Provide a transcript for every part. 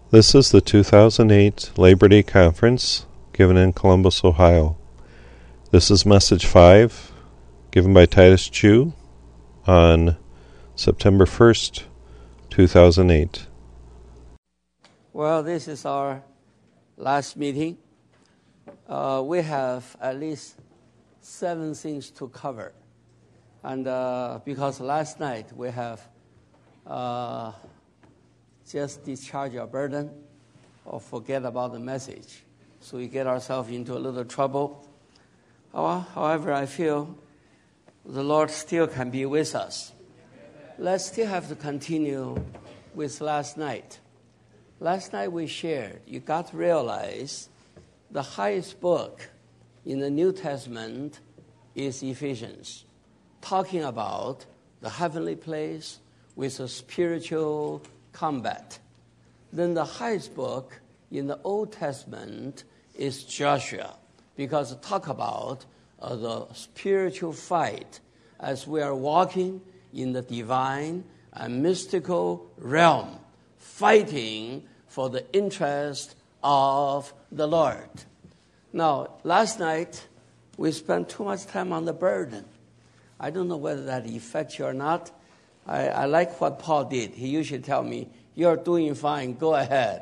This is the 2008 Labor Day Conference given in Columbus, Ohio. This is Message 5, given by Titus Chu on September 1st, 2008. Well, this is our last meeting. We have at least 7 things to cover. And because last night we have just discharge our burden or forget about the message. So we get ourselves into a little trouble. However, I feel the Lord still can be with us. Let's still have to continue with last night. Last night we shared, you got to realize the highest book in the New Testament is Ephesians, talking about the heavenly place with a spiritual combat. Then the highest book in the Old Testament is Joshua, because it talk about the spiritual fight as we are walking in the divine and mystical realm, fighting for the interest of the Lord. Now, last night, we spent too much time on the burden. I don't know whether that affects you or not. I like what Paul did. He usually tell me, you're doing fine, go ahead.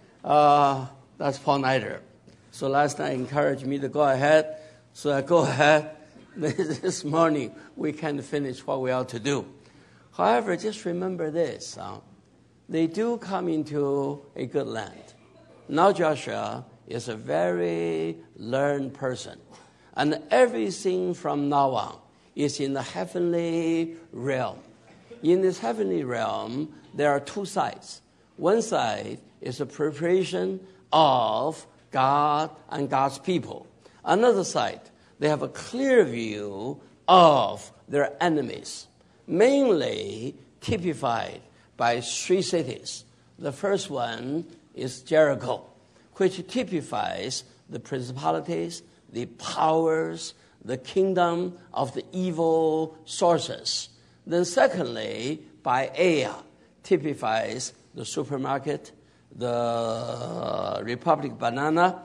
That's Paul Nider. So last night encouraged me to go ahead. So I go ahead. This morning, we can finish what we ought to do. However, just remember this. They do come into a good land. Now Joshua is a very learned person. And everything from now on is in the heavenly realm. In this heavenly realm, there are 2 sides. One side is a preparation of God and God's people. Another side, they have a clear view of their enemies, mainly typified by 3 cities. The first one is Jericho, which typifies the principalities, the powers, the kingdom of the evil sources. Then secondly, by Ai, typifies the supermarket, the Republic Banana,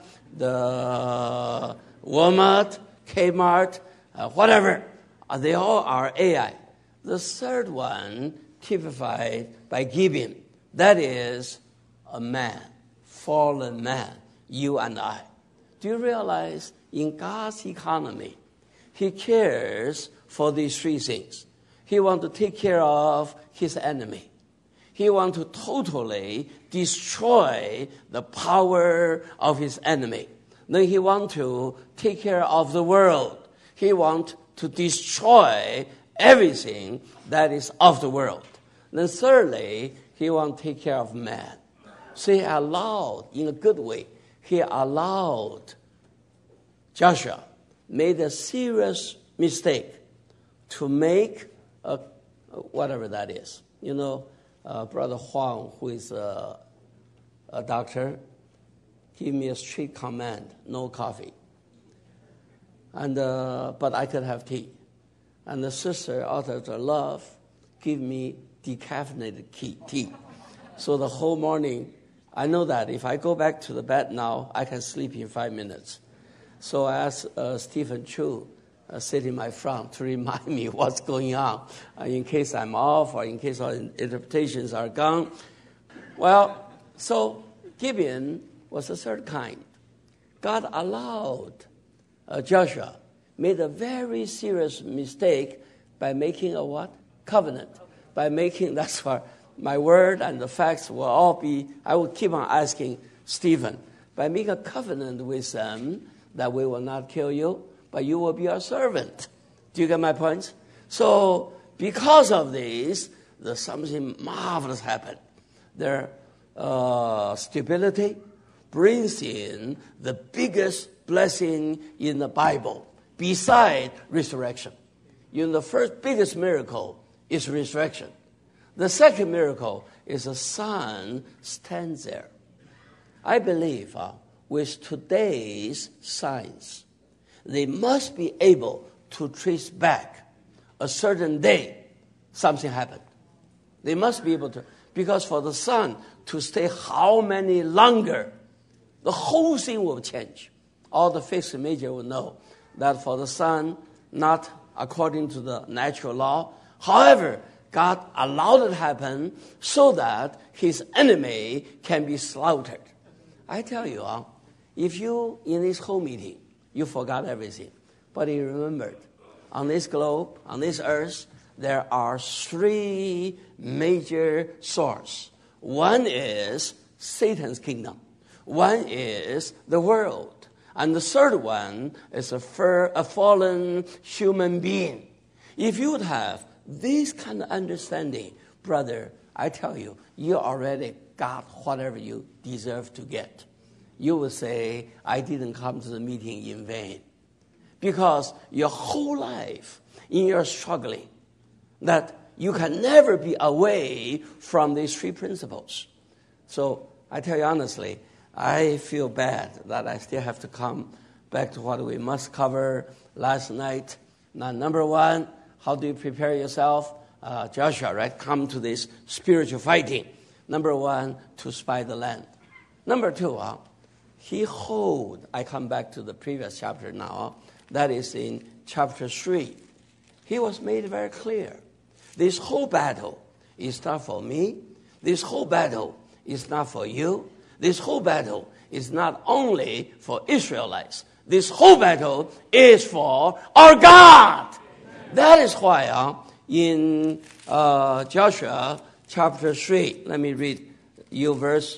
the Walmart, Kmart, whatever. They all are Ai. The third one typified by Gibeon. That is a man, fallen man, you and I. Do you realize in God's economy, He cares for these 3 things. He wants to take care of his enemy. He wants to totally destroy the power of his enemy. Then he wants to take care of the world. He wants to destroy everything that is of the world. Then thirdly, he wants to take care of man. So he allowed, in a good way, he allowed Joshua made a serious mistake to make whatever that is. You know, Brother Huang, who is a doctor, gave me a strict command, no coffee. And but I could have tea. And the sister, out of her love, gave me decaffeinated tea. So the whole morning, I know that if I go back to the bed now, I can sleep in 5 minutes. So I asked Stephen Chu, sit in my front to remind me what's going on in case I'm off or in case our interpretations are gone. Well, so Gibeon was the third kind. God allowed Joshua made a very serious mistake by making a what? Covenant. By making, that's why my word and the facts will all be, I will keep on asking Stephen, by making a covenant with them that we will not kill you, but you will be our servant. Do you get my point? So because of this, there's something marvelous happened. Their stability brings in the biggest blessing in the Bible, beside resurrection. You know, the first biggest miracle is resurrection. The second miracle is the sun stands there. I believe with today's science, they must be able to trace back a certain day something happened. They must be able to, Because for the sun to stay how many longer, the whole thing will change. All the physics major will know that for the sun, not according to the natural law. However, God allowed it to happen so that his enemy can be slaughtered. I tell you, if you, in this whole meeting, you forgot everything, but you remembered, on this globe, on this earth, there are three major sources. One is Satan's kingdom. One is the world. And the third one is a fallen human being. If you would have this kind of understanding, brother, I tell you, you already got whatever you deserve to get. You will say, I didn't come to the meeting in vain. Because your whole life, in your struggling, that you can never be away from these three principles. So I tell you honestly, I feel bad that I still have to come back to what we must cover last night. Now, number one, how do you prepare yourself? Joshua, right? Come to this spiritual fighting. Number one, to spy the land. Number two, I come back to the previous chapter now. That is in chapter 3. He was made very clear. This whole battle is not for me. This whole battle is not for you. This whole battle is not only for Israelites. This whole battle is for our God. Amen. That is why in Joshua chapter 3, let me read you verse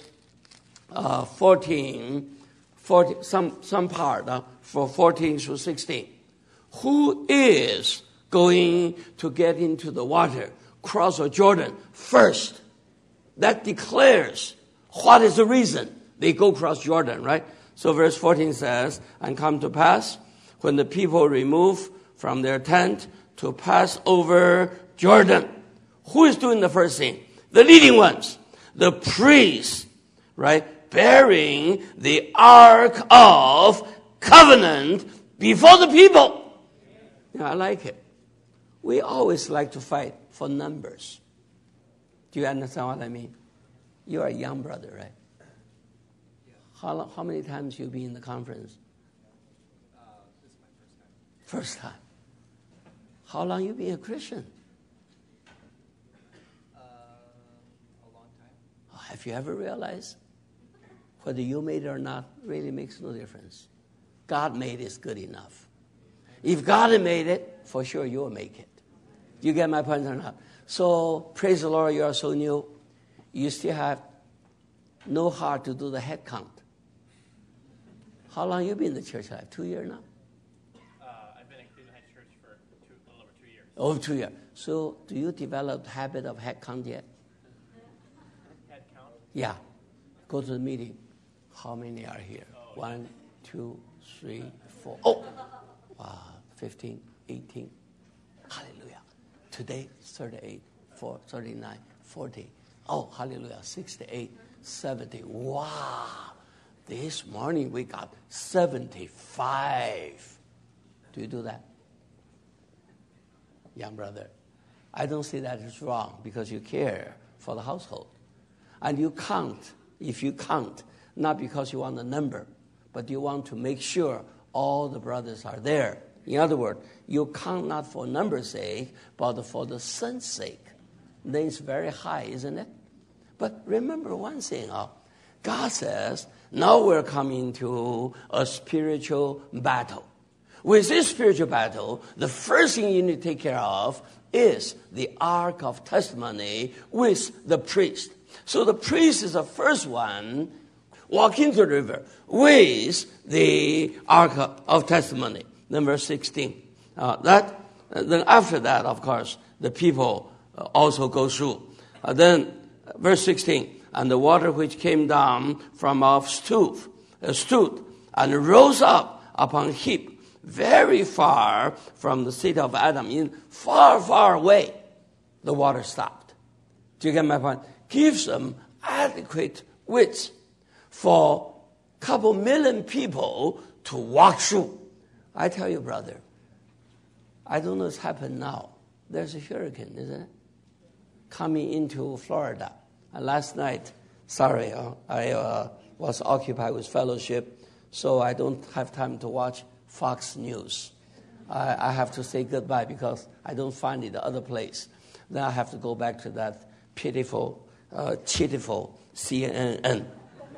14, some part for 14 through 16. Who is going to get into the water, cross the Jordan first? That declares what is the reason they go across Jordan, right? So verse 14 says, and come to pass, when the people remove from their tent to pass over Jordan. Who is doing the first thing? The leading ones. The priests, right? Bearing the Ark of Covenant before the people. Yeah, I like it. We always like to fight for numbers. Do you understand what I mean? You are a young brother, right? How many times you been in the conference? This is my first time. How long you been a Christian? A long time. Have you ever realized whether you made it or not really makes no difference? God made it good enough. If God had made it, for sure you will make it. Do you get my point or not? So, praise the Lord, you are so new. You still have no heart to do the head count. How long you been in the church life? 2 years now? I've been in Cleveland Heights Church for a little over 2 years. Over 2 years. So, do you develop the habit of head count yet? Head count? Yeah. Go to the meeting. How many are here? 1, 2, 3, 4. Oh! Wow. 15, 18. Hallelujah. Today, 38, 4, 39, 40. Oh, hallelujah. 68, 70. Wow. This morning we got 75. Do you do that? Young brother, I don't see that as wrong because you care for the household. And you count, if you count, not because you want a number, but you want to make sure all the brothers are there. In other words, you count not for number's sake, but for the son's sake. Then it's very high, isn't it? But remember one thing, God says, now we're coming to a spiritual battle. With this spiritual battle, the first thing you need to take care of is the Ark of Testimony with the priest. So the priest is the first one walk into the river with the Ark of Testimony. Number 16. Then after that, of course, the people also go through. Then verse 16. And the water which came down from off stood and rose up upon a heap very far from the seat of Adam. In far, far away, the water stopped. Do you get my point? Gives them adequate width for a couple million people to walk through. I tell you, brother, I don't know what's happened now. There's a hurricane, isn't it? Coming into Florida. And last night, sorry, I was occupied with fellowship, so I don't have time to watch Fox News. I have to say goodbye because I don't find it the other place. Then I have to go back to that pitiful, cheatiful CNN.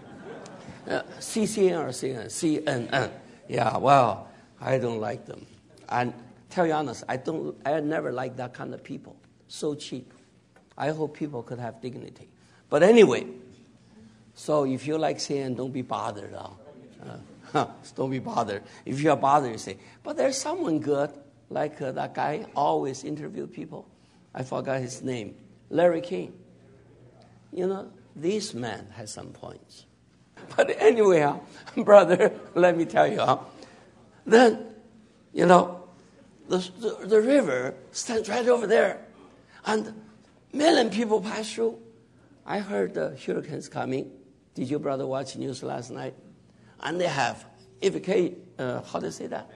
CCN or CNN? CNN. Yeah, well, I don't like them. And tell you honest, I never liked that kind of people. So cheap. I hope people could have dignity. But anyway, so if you like CNN, don't be bothered. Don't be bothered. If you are bothered, you say, but there's someone good, like that guy always interview people. I forgot his name. Larry King. You know, this man has some points. But anyway, brother, let me tell you, then, you know, the river stands right over there, and million people pass through. I heard the hurricanes coming. Did your brother watch news last night? And they have how do you say that?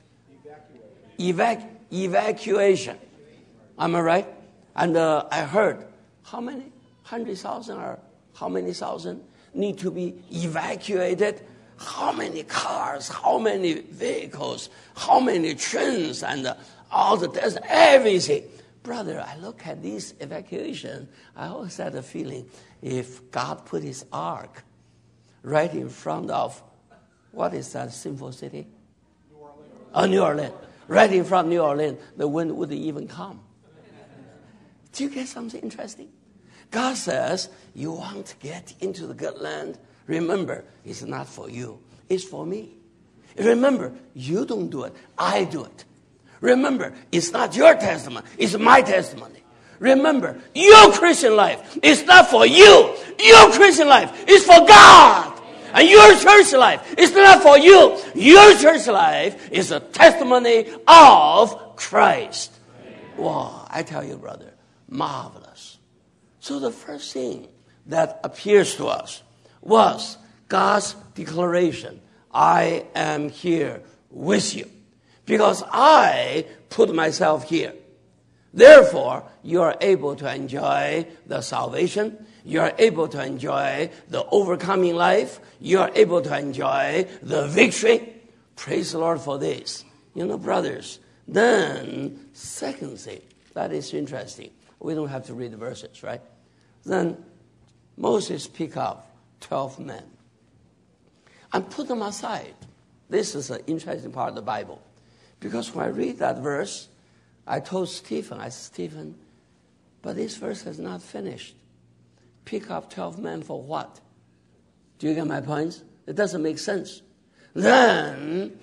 Evacuation. Am I right? And I heard how many? 100,000 or how many thousand need to be evacuated? How many cars? How many vehicles? How many trains? And all the everything. Brother, I look at this evacuation, I always had a feeling if God put his ark right in front of, what is that sinful city? New Orleans. New Orleans. Right in front of New Orleans, the wind wouldn't even come. Do you get something interesting? God says, you want to get into the good land? Remember, it's not for you. It's for me. Remember, you don't do it. I do it. Remember, it's not your testimony. It's my testimony. Remember, your Christian life is not for you. Your Christian life is for God. And your church life is not for you. Your church life is a testimony of Christ. Wow, I tell you, brother, marvelous. So the first thing that appears to us was God's declaration, I am here with you. Because I put myself here. Therefore, you are able to enjoy the salvation. You are able to enjoy the overcoming life. You are able to enjoy the victory. Praise the Lord for this. You know, brothers, then, second thing, that is interesting. We don't have to read the verses, right? Then Moses picked up 12 men and put them aside. This is an interesting part of the Bible. Because when I read that verse, I told Stephen, I said, Stephen, but this verse has not finished. Pick up 12 men for what? Do you get my points? It doesn't make sense. Then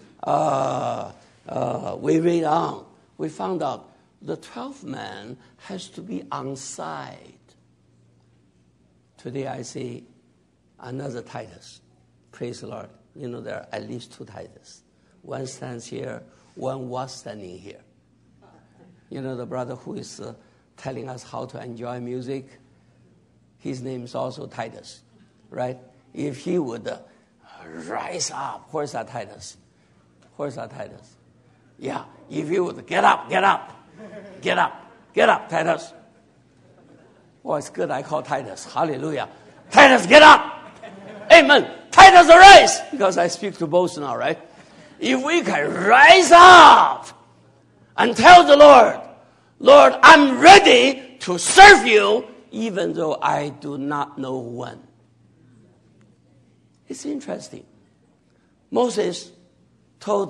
we read on. We found out the 12th man has to be on side. Today I see another Titus. Praise the Lord. You know, there are at least 2 Titus. One stands here, one was standing here. You know, the brother who is telling us how to enjoy music, his name is also Titus, right? If he would rise up, where's that Titus? Where's that Titus? Yeah, if he would get up, Titus. Well, it's good I call Titus. Hallelujah. Titus, get up. Amen. Titus, arise. Because I speak to both now, right? If we can rise up and tell the Lord, Lord, I'm ready to serve you, even though I do not know when. It's interesting. Moses told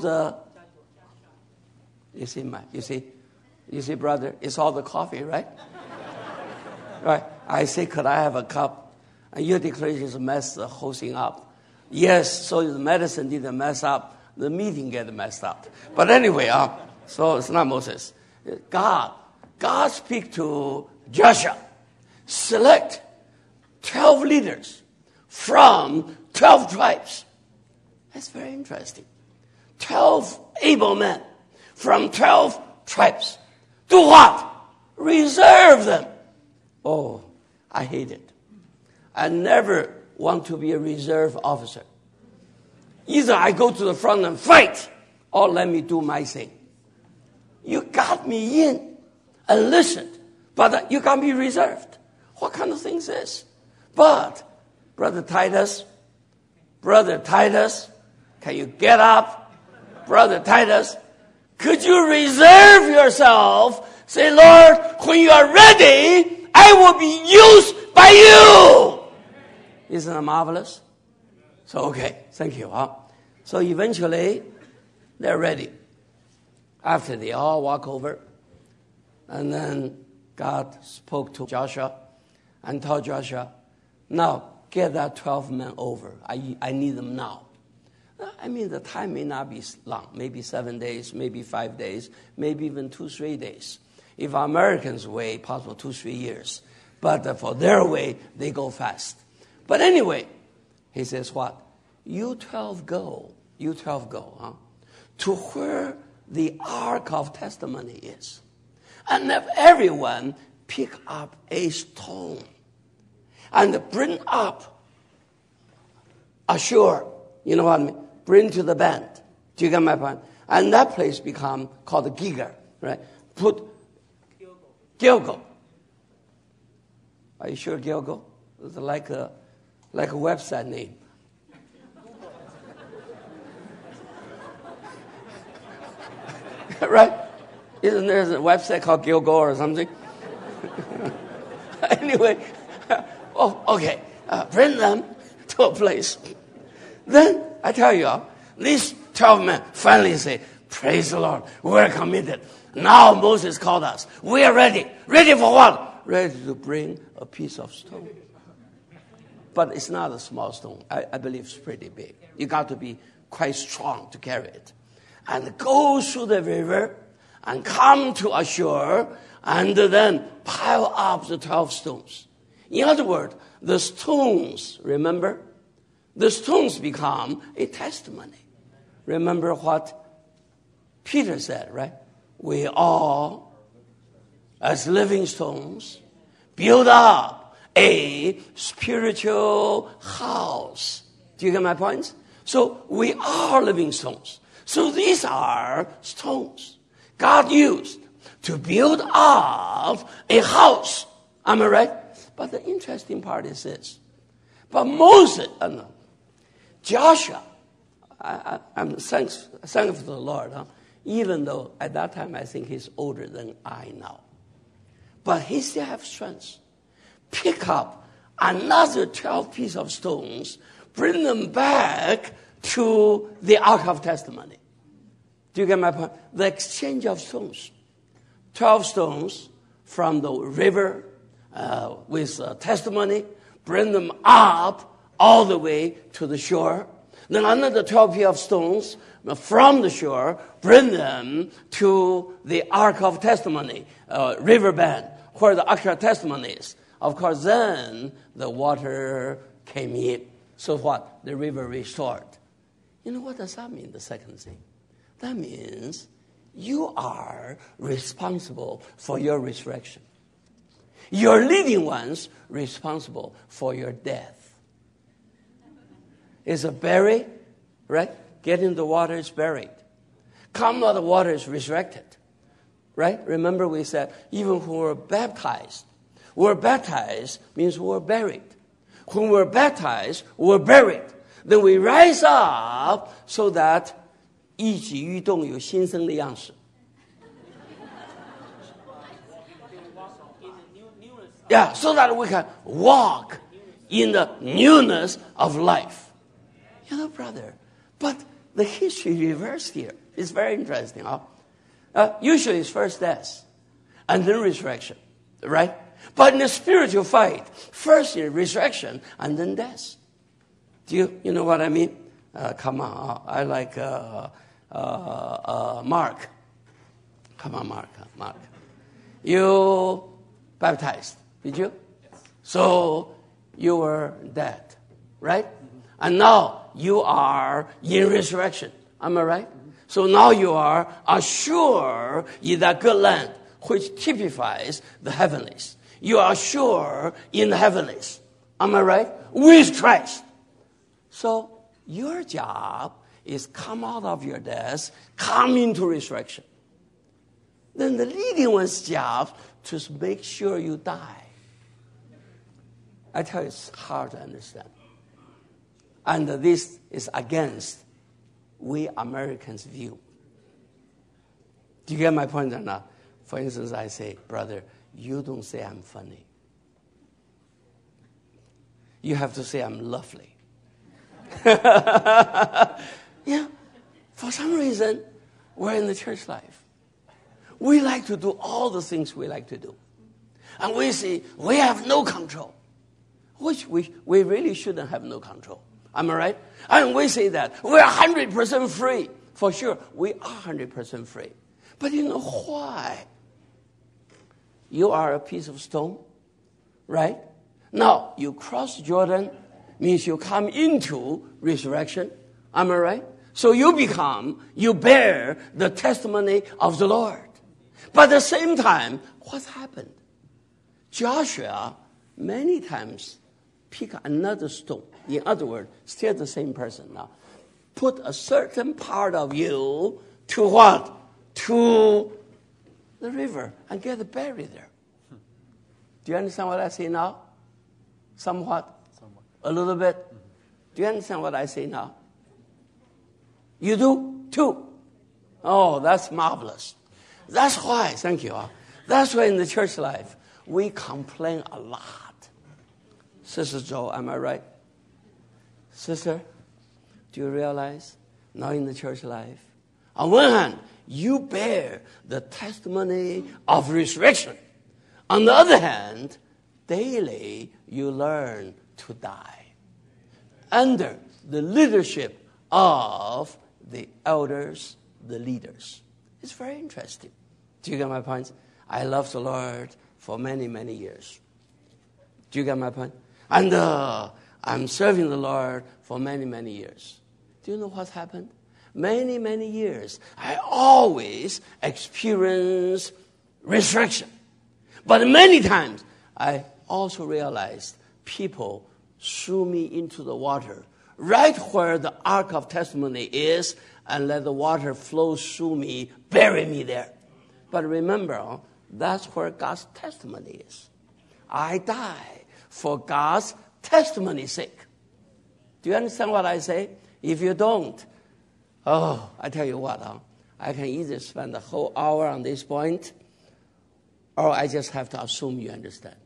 you see, brother, it's all the coffee, right? Right. I say, could I have a cup? And your declaration messed the whole thing up. Yes, so the medicine didn't mess up. The meeting get messed up. But anyway, so it's not Moses. God speak to Joshua. Select 12 leaders from 12 tribes. That's very interesting. 12 able men from 12 tribes. Do what? Reserve them. Oh, I hate it. I never want to be a reserve officer. Either I go to the front and fight, or let me do my thing. You got me in and listened, but you got me reserved. What kind of thing is this? But, Brother Titus, can you get up? Brother Titus, could you reserve yourself? Say, Lord, when you are ready, I will be used by you. Isn't that marvelous? So, okay, thank you. So eventually, they're ready. After they all walk over, and then God spoke to Joshua and told Joshua, now get that 12 men over. I need them now. I mean, the time may not be long, maybe 7 days, maybe 5 days, maybe even 2-3 days. If Americans' way, possible 2-3 years. But for their way, they go fast. But anyway, he says what? You 12 go, to where the Ark of Testimony is. And if everyone pick up a stone and bring up ashore, you know what I mean? Bring to the bend. Do you get my point? And that place become called the Gilgal, right? Put Gilgal. Are you sure Gilgal? It's like a website name. Right? Isn't there a website called Gilgal or something? Anyway, okay. Bring them to a place. Then, I tell you, these 12 men finally say, praise the Lord, we're committed. Now Moses called us. We are ready. Ready for what? Ready to bring a piece of stone. But it's not a small stone. I believe it's pretty big. You got to be quite strong to carry it. And go through the river and come to a shore and then pile up the 12 stones. In other words, the stones, remember? The stones become a testimony. Remember what Peter said, right? We all, as living stones, build up a spiritual house. Do you get my point? So we are living stones. So these are stones God used to build up a house. Am I right? But the interesting part is this. But Moses, Joshua, I'm thankful to the Lord, even though at that time I think he's older than I now. But he still has strength. Pick up another 12 pieces of stones, bring them back to the Ark of Testimony. Do you get my point? The exchange of stones. 12 stones from the river with testimony, bring them up all the way to the shore. Then another 12 pieces of stones from the shore, bring them to the Ark of Testimony, riverbed, where the Ark of Testimony is. Of course, then the water came in. So what? The river restored. You know what does that mean, the second thing? That means you are responsible for your resurrection. Your living ones responsible for your death. Is it buried? Right? Get in the water is buried. Come out of the water is resurrected. Right? Remember we said, even when we're baptized means we're buried. When we're baptized, we're buried. Then we rise up so that 一举一动有新生的样式. Yeah, so that we can walk in the newness of life. You know, brother, but the history reversed here. It's very interesting. Usually it's first death and then resurrection, right? But in the spiritual fight, first is resurrection and then death. Do you know what I mean? Come on, I like Mark. Come on, Mark. You baptized, did you? Yes. So you were dead, right? Mm-hmm. And now you are in resurrection. Am I right? Mm-hmm. So now you are assured in that good land, which typifies the heavenlies. You are sure in the heavenlies. Am I right? With Christ. So your job is come out of your death, come into resurrection. Then the leading one's job to make sure you die. I tell you, it's hard to understand. And this is against we Americans' view. Do you get my point or not? For instance, I say, brother, you don't say I'm funny. You have to say I'm lovely. Yeah. For some reason, we're in the church life. We like to do all the things we like to do. And we say, we have no control. Which we really shouldn't have no control. Am I right? And we say that we're 100% free. For sure, we are 100% free. But you know why? You are a piece of stone, right? Now, you cross Jordan, means you come into resurrection. Am I right? So you bear the testimony of the Lord. But at the same time, what happened? Joshua many times pick another stone. In other words, still the same person now. Put a certain part of you to what? To the river and get buried there. Do you understand what I say now? Somewhat? A little bit? Do you understand what I say now? You do too? Oh, that's marvelous. That's why, thank you. That's why in the church life, we complain a lot. Sister Joe, am I right? Sister, do you realize now in the church life, on one hand, you bear the testimony of resurrection. On the other hand, daily you learn to die under the leadership of the elders, the leaders. It's very interesting. Do you get my point? I love the Lord for many, many years. Do you get my point? And I'm serving the Lord for many, many years. Do you know what happened? Many, many years, I always experience resurrection. But many times, I also realized people threw me into the water, right where the ark of testimony is, and let the water flow through me, bury me there. But remember, that's where God's testimony is. I die for God's testimony's sake. Do you understand what I say? If you don't, I tell you what, I can either spend the whole hour on this point, or I just have to assume you understand.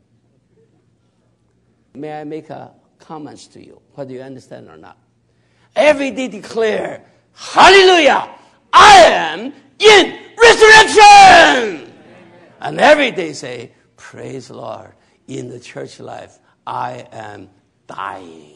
May I make a comment to you, whether you understand or not? Every day declare, hallelujah, I am in resurrection. And every day say, praise the Lord, in the church life, I am dying.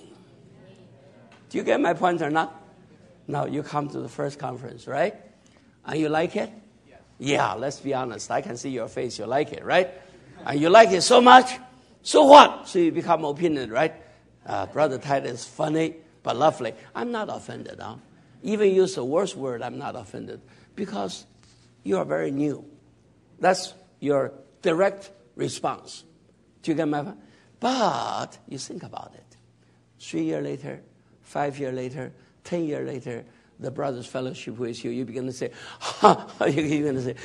Do you get my point or not? Now, you come to the first conference, right? And you like it? Yes. Yeah, let's be honest. I can see your face. You like it, right? And you like it so much. So what? So you become opinionated, right? Brother Titus is funny, but lovely. I'm not offended. Even use the worst word, I'm not offended. Because you are very new. That's your direct response. Do you get my point? But you think about it. 3 years later, 5 years later, 10 years later, the brothers fellowship with you, you begin to say, you're going to say,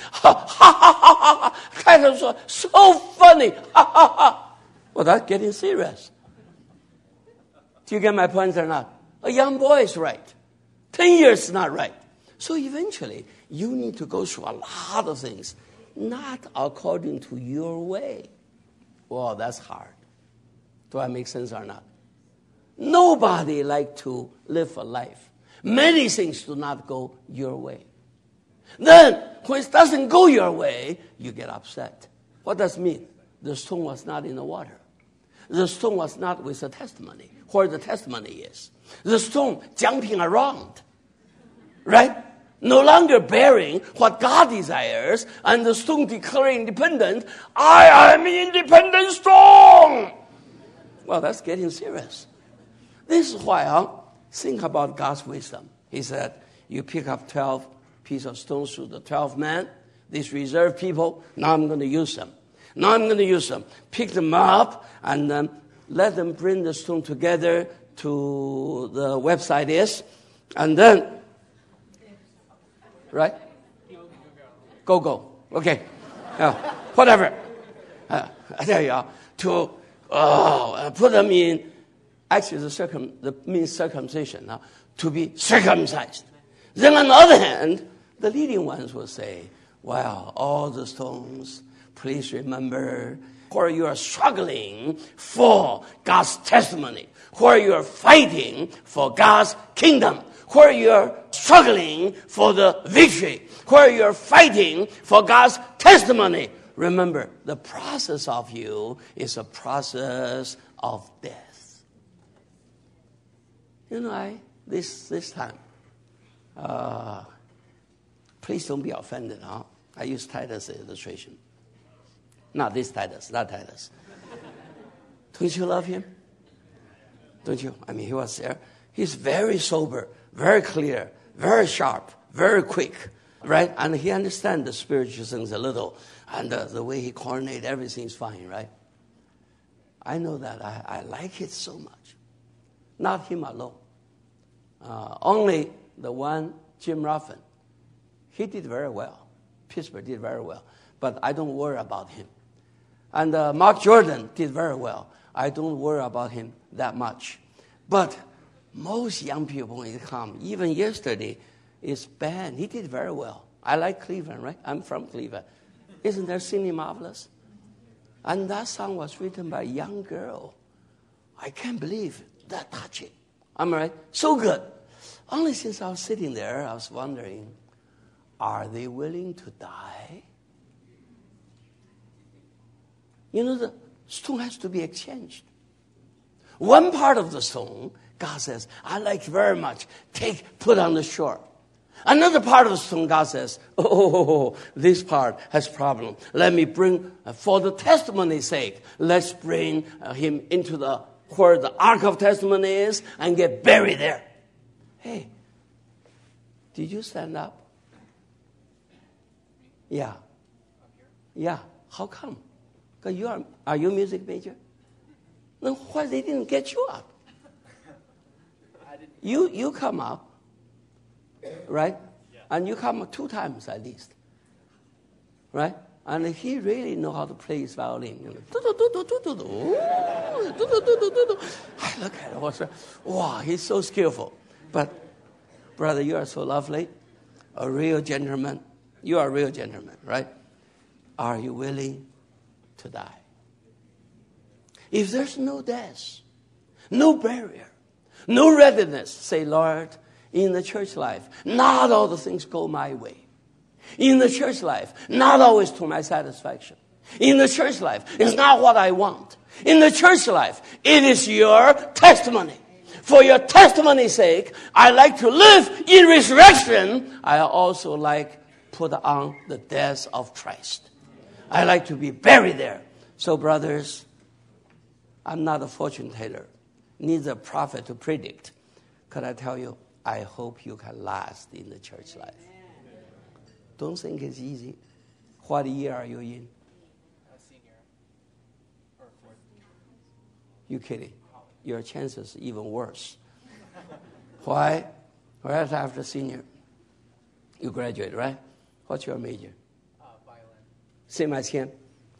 kind of so funny, Well, that's getting serious. Do you get my point or not? A young boy is right. 10 years is not right. So eventually, you need to go through a lot of things, not according to your way. Well, that's hard. Do I make sense or not? Nobody likes to live a life. Many things do not go your way. Then, when it doesn't go your way, you get upset. What does it mean? The stone was not in the water. The stone was not with the testimony, where the testimony is. The stone jumping around, right? No longer bearing what God desires, and the stone declaring independent, I am independent stone. Well, that's getting serious. This is why think about God's wisdom. He said, you pick up 12 pieces of stones through the 12 men, these reserved people, now I'm going to use them. Pick them up and then let them bring the stone together to the website is, and then, right? Go. Okay. Whatever. I tell you, Put them in, actually the means circumcision, to be circumcised. Then on the other hand, the leading ones will say, well, all the stones, please remember, where you are struggling for God's testimony, where you are fighting for God's kingdom, where you are struggling for the victory, where you are fighting for God's testimony. Remember, the process of you is a process of death. You know, this time, please don't be offended, huh? I use Titus illustration. Not this Titus, not Titus. Don't you love him? Don't you? I mean, he was there. He's very sober, very clear, very sharp, very quick, right? And he understands the spiritual things a little. And the way he coordinates, everything's fine, right? I know that. I like it so much. Not him alone. Only the one, Jim Ruffin. He did very well. Pittsburgh did very well. But I don't worry about him. And Mark Jordan did very well. I don't worry about him that much. But most young people, when they come, even yesterday, is Ben. He did very well. I like Cleveland, right? I'm from Cleveland. Isn't that singing marvelous? And that song was written by a young girl. I can't believe that touching. Am I right? So good. Only since I was sitting there, I was wondering, are they willing to die? You know, the stone has to be exchanged. One part of the stone, God says, I like very much. Put on the shore. Another part of the stone, God says, this part has problem. Let me bring, for the testimony's sake, let's bring him into where the Ark of Testimony is and get buried there. Hey, did you stand up? Yeah. Yeah. How come? Because are you a music major? Then why they didn't get you up? You come up, right? Yeah. And you come 2 times at least, right? And he really know how to play his violin. You know. I look at him, wow, he's so skillful. But, brother, you are so lovely, a real gentleman. You are a real gentleman, right? Are you willing to die? If there's no death, no barrier, no readiness, say, Lord, in the church life, not all the things go my way. In the church life, not always to my satisfaction. In the church life, it's not what I want. In the church life, it is your testimony. For your testimony's sake, I like to live in resurrection. I also like put on the death of Christ. I like to be buried there. So, brothers, I'm not a fortune teller, neither a prophet to predict. Could I tell you, I hope you can last in the church life. Don't think it's easy. What year are you in? Senior. Or fourth. You kidding? Your chances even worse. Why? Right after senior, you graduate, right? What's your major? Violin. Same as him.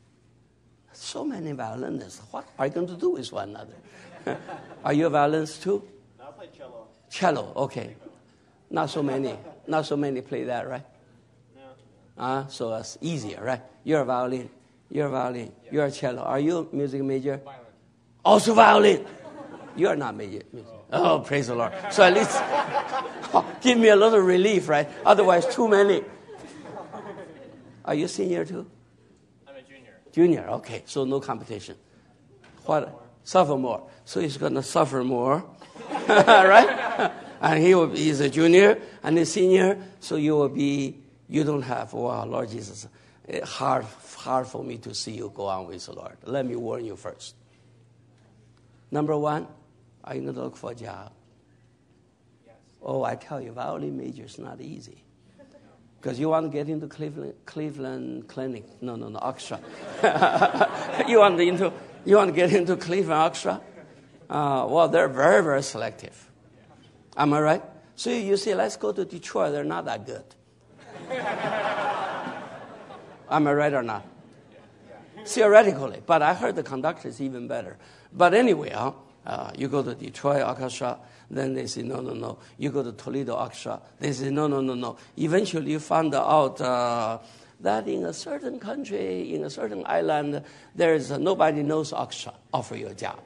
So many violinists. What are you going to do with one another? Are you a violinist too? No, I play cello. Cello, okay. Not so many. Not so many play that, right? No. So it's easier, right? You're a violin. You're a violin. Yeah. You're a cello. Are you a music major? Violin. Also violin. You are not major. Oh, praise the Lord. So at least give me a little relief, right? Otherwise, too many. Are you senior too? I'm a junior. Junior, okay. So no competition. What? Sophomore. So he's going to suffer more, right? And he's a junior and a senior. So you don't have, wow, Lord Jesus, hard for me to see you go on with the Lord. Let me warn you first. Number 1, are you going to look for a job? Yes. Oh, I tell you, violin major is not easy. Because you want to get into Cleveland Clinic. No, Orchestra. you want to get into Cleveland Orchestra? Well, they're very, very selective. Am I right? So you say, let's go to Detroit. They're not that good. Am I right or not? theoretically. But I heard the conductor is even better. But anyway, you go to Detroit Orchestra, then they say, no. You go to Toledo Orchestra, they say, no. Eventually you find out that in a certain country, in a certain island, there is nobody knows orchestra offer you a job.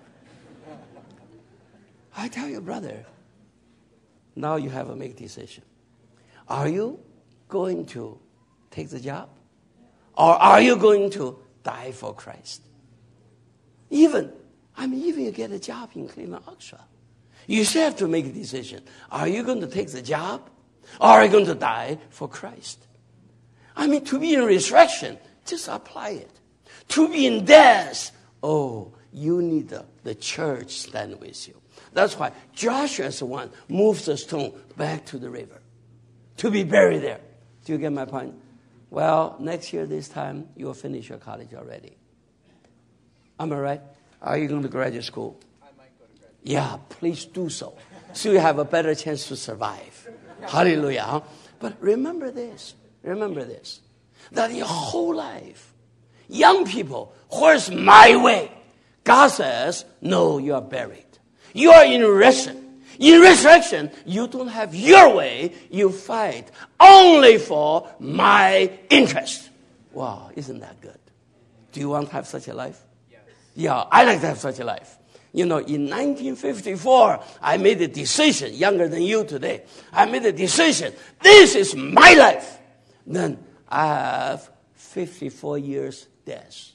I tell you, brother, now you have to make a decision. Are you going to take the job? Or are you going to die for Christ? Even you get a job in Cleveland Orchestra, you still have to make a decision. Are you going to take the job? Or are you going to die for Christ? To be in resurrection, just apply it. To be in death, you need the church stand with you. That's why Joshua is the one moves the stone back to the river to be buried there. Do you get my point? Well, next year this time, you will finish your college already. Am I right? Are you going to graduate school? I might go to graduate. Yeah, please do so. So you have a better chance to survive. Hallelujah. Huh? But remember this, that your whole life, young people, where's my way? God says, no, you are buried. You are in resurrection. In resurrection, you don't have your way. You fight only for my interest. Wow, isn't that good? Do you want to have such a life? Yes. Yeah, I like to have such a life. In 1954, I made a decision, younger than you today. I made a decision. This is my life. Then I have 54 years death.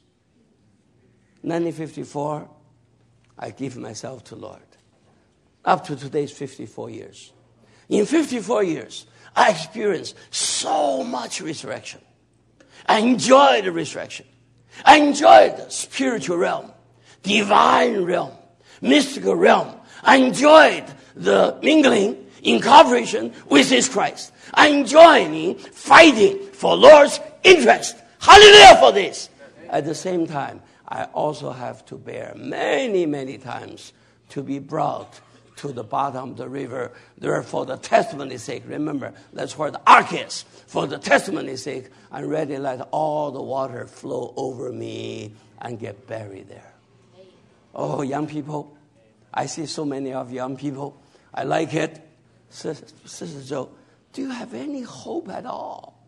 1954, I give myself to Lord. Up to today's 54 years. In 54 years, I experienced so much resurrection. I enjoyed the resurrection. I enjoyed the spiritual realm, divine realm, mystical realm. I enjoyed the mingling in cooperation with His Christ. I enjoyed fighting for Lord's interest. Hallelujah for this. At the same time, I also have to bear many, many times to be brought to the bottom of the river. There, for the testimony's sake. Remember, that's where the ark is. For the testimony's sake, I'm ready to let all the water flow over me and get buried there. Oh, young people, I see so many of young people. I like it. Sister Joe, do you have any hope at all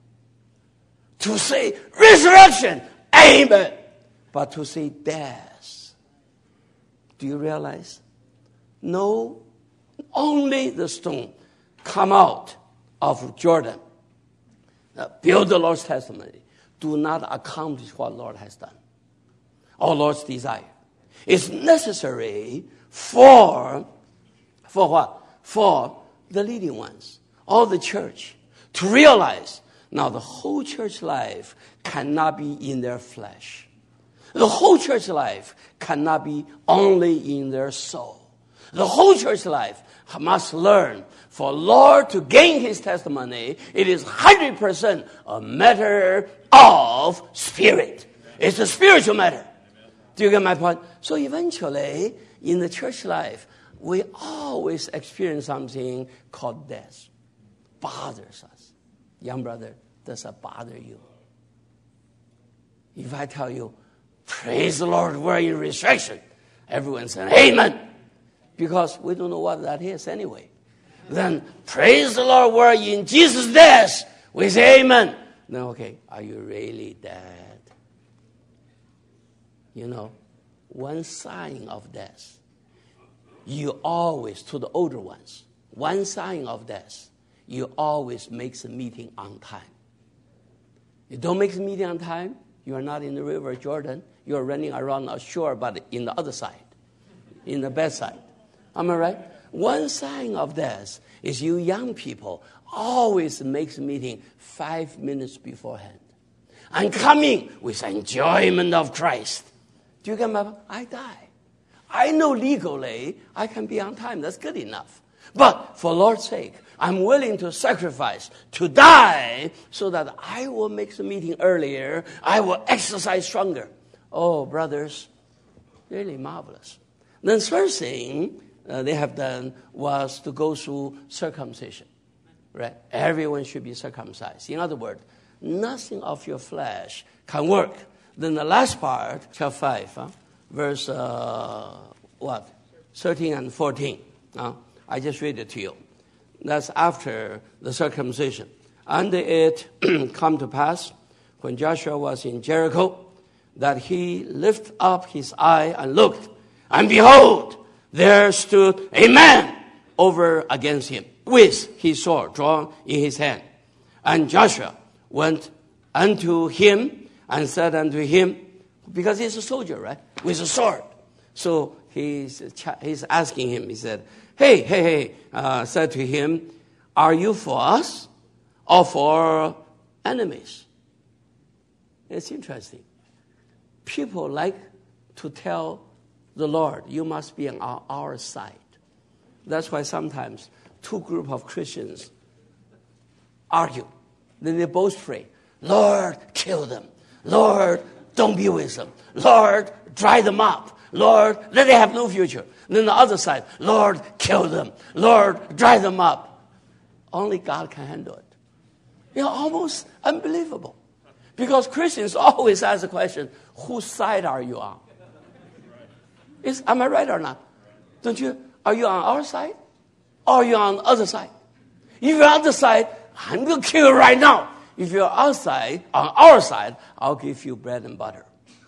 to say resurrection? Amen. But to say death, do you realize? No, only the stone come out of Jordan. Build the Lord's testimony. Do not accomplish what Lord has done. Our Lord's desire. It's necessary for what? For the leading ones, all the church, to realize now the whole church life cannot be in their flesh. The whole church life cannot be only in their soul. The whole church life must learn for Lord to gain His testimony. It is 100% a matter of spirit. It's a spiritual matter. Do you get my point? So eventually, in the church life, we always experience something called death. Bothers us. Young brother, does it bother you? If I tell you, praise the Lord, we're in resurrection, everyone says, amen. Because we don't know what that is anyway. Then, praise the Lord, we're in Jesus' death. We say amen. Then, okay, are you really dead? One sign of death. You always, to the older ones, one sign of death, you always make the meeting on time. You don't make the meeting on time, you are not in the river Jordan. You are running around the shore, but in the other side, in the bad side. Am I right? One sign of death is you young people always make the meeting 5 minutes beforehand. And coming with enjoyment of Christ. Do you get my point? I die. I know legally I can be on time. That's good enough. But for Lord's sake, I'm willing to sacrifice, to die, so that I will make the meeting earlier. I will exercise stronger. Oh, brothers, really marvelous. The third thing they have done was to go through circumcision. Right? Everyone should be circumcised. In other words, nothing of your flesh can work. Then the last part, chapter 5, verse 13 and 14. I just read it to you. That's after the circumcision. And it come to pass, when Joshua was in Jericho, that he lifted up his eye and looked, and behold, there stood a man over against him, with his sword drawn in his hand. And Joshua went unto him and said unto him, because he's a soldier, right, with a sword. So he's asking him, he said, hey, said to him, are you for us or for enemies? It's interesting. People like to tell the Lord, you must be on our side. That's why sometimes two groups of Christians argue. Then they both pray, Lord, kill them. Lord, don't be with them. Lord, dry them up. Lord, let them have no future. And then the other side, Lord, kill them. Lord, dry them up. Only God can handle it. Almost unbelievable. Because Christians always ask the question, whose side are you on? Am I right or not? Are you on our side? Or are you on the other side? If you're on the side, I'm going to kill you right now. If you're on our side, I'll give you bread and butter.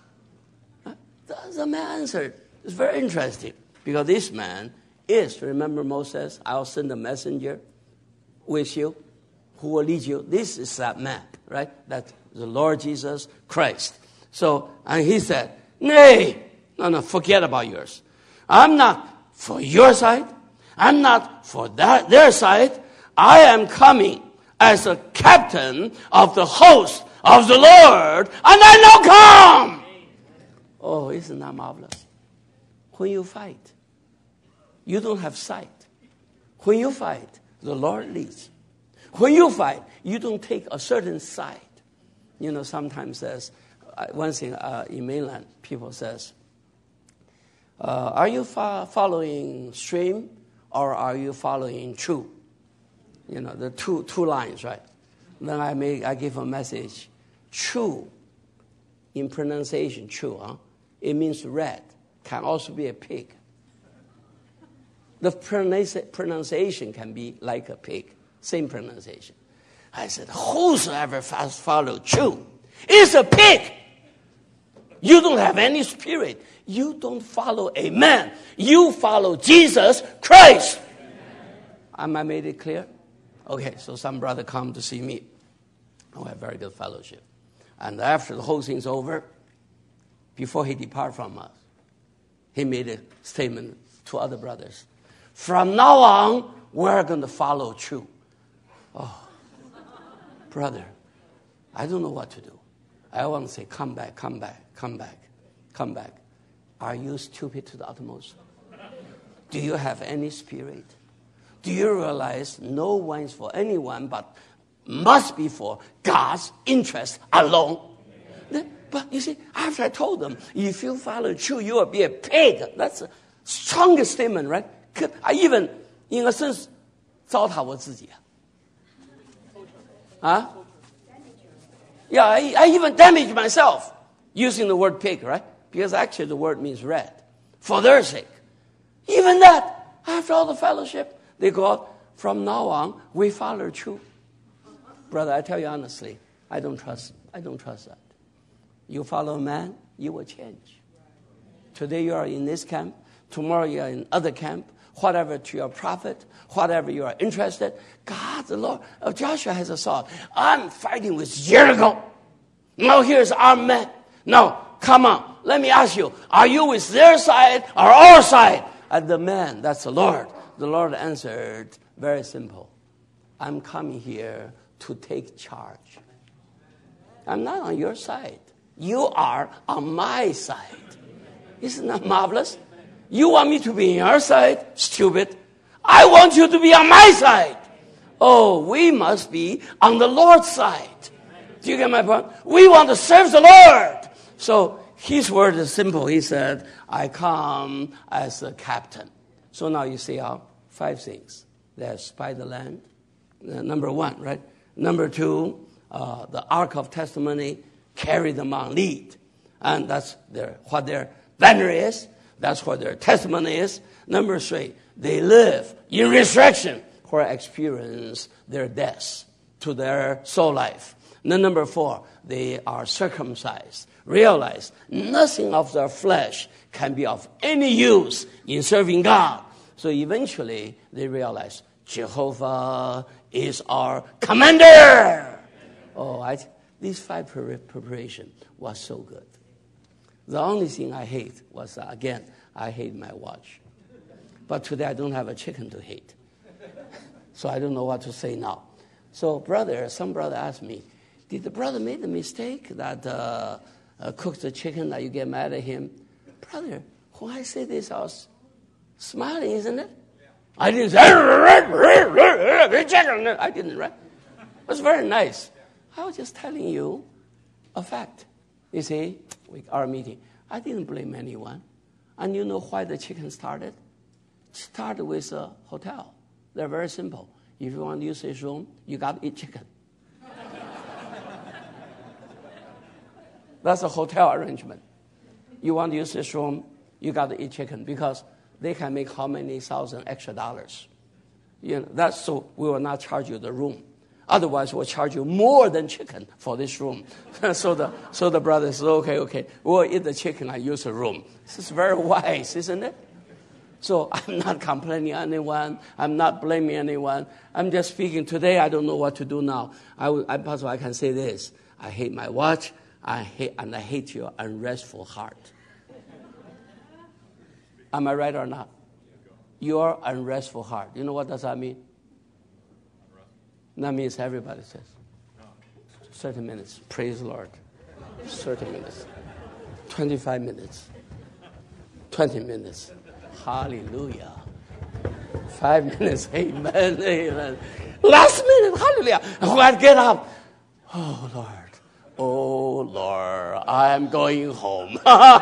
The man answered. It's very interesting. Because this man is, remember Moses, I'll send a messenger with you who will lead you. This is that man, right? That's the Lord Jesus Christ. So, and he said, nay, no, forget about yours. I'm not for your side. I'm not for their side. I am coming as a captain of the host of the Lord, and I now come. Oh, isn't that marvelous? When you fight, you don't have sight. When you fight, the Lord leads. When you fight, you don't take a certain side. Sometimes there's one thing in mainland, people says, are you following stream or are you following true? The two lines, right? Then I give a message. True, in pronunciation, true, it means red. Can also be a pig. The pronunciation can be like a pig. Same pronunciation. I said, whosoever follow true is a pig. You don't have any spirit. You don't follow a man. You follow Jesus Christ. Am I made it clear? Okay, so some brother come to see me. We have very good fellowship. And after the whole thing's over, before he depart from us, he made a statement to other brothers. From now on, we're going to follow true. Oh, brother, I don't know what to do. I want to say, come back. Are you stupid to the utmost? Do you have any spirit? Do you realize no one is for anyone but must be for God's interest alone? But you see, after I told them, if you follow true, you will be a pig. That's the strongest statement, right? I even, in a sense, 糟蹋我自己. Yeah, I even damaged myself using the word pig, right? Because actually the word means red. For their sake. Even that, after all the fellowship, they go out, from now on, we follow true. Brother, I tell you honestly, I don't trust that. You follow a man, you will change. Today you are in this camp, tomorrow you are in other camp, whatever to your profit, whatever you are interested. God, the Lord, Joshua has a thought. I'm fighting with Jericho. Now here's our man. Now, come on, let me ask you, are you with their side or our side? And the man, that's the Lord. The Lord answered, very simple. I'm coming here to take charge. I'm not on your side. You are on my side. Isn't that marvelous? You want me to be on your side? Stupid. I want you to be on my side. Oh, we must be on the Lord's side. Do you get my point? We want to serve the Lord. So his word is simple. He said, I come as a captain. So now you see 5 things. They spy the land. Number 1, right? Number 2, the ark of testimony, carry them on, lead. And that's what their banner is. That's what their testimony is. Number 3, they live in resurrection where experience their death to their soul life. And then number 4, they are circumcised. Realize nothing of their flesh can be of any use in serving God. So eventually they realize Jehovah is our commander. These 5 preparation was so good. The only thing I hate was, again, I hate my watch. But today I don't have a chicken to hate. So I don't know what to say now. So some brother asked me, did the brother make the mistake that cooked the chicken that you get mad at him? Brother, when I say this, I was smiling, isn't it? I didn't say, I didn't, right? It was very nice. I was just telling you a fact. You see, our meeting, I didn't blame anyone. And you know why the chicken started? It started with a hotel. They're very simple. If you want to use this room, you got to eat chicken. That's a hotel arrangement. You want to use this room, you got to eat chicken because they can make how many thousand extra dollars. That's so we will not charge you the room. Otherwise, we'll charge you more than chicken for this room. So the brother says, okay, we'll eat the chicken and use the room. This is very wise, isn't it? So I'm not complaining anyone. I'm not blaming anyone. I'm just speaking. Today, I don't know what to do now. I can say this. I hate my watch. I hate your unrestful heart. Am I right or not? Your unrestful heart. You know what does that mean? That means everybody says 30 minutes. Praise the Lord. 30 minutes. 25 minutes. 20 minutes. Hallelujah. 5 minutes. Amen. Amen. Last minute. Hallelujah. And when I get up, oh Lord, I am going home.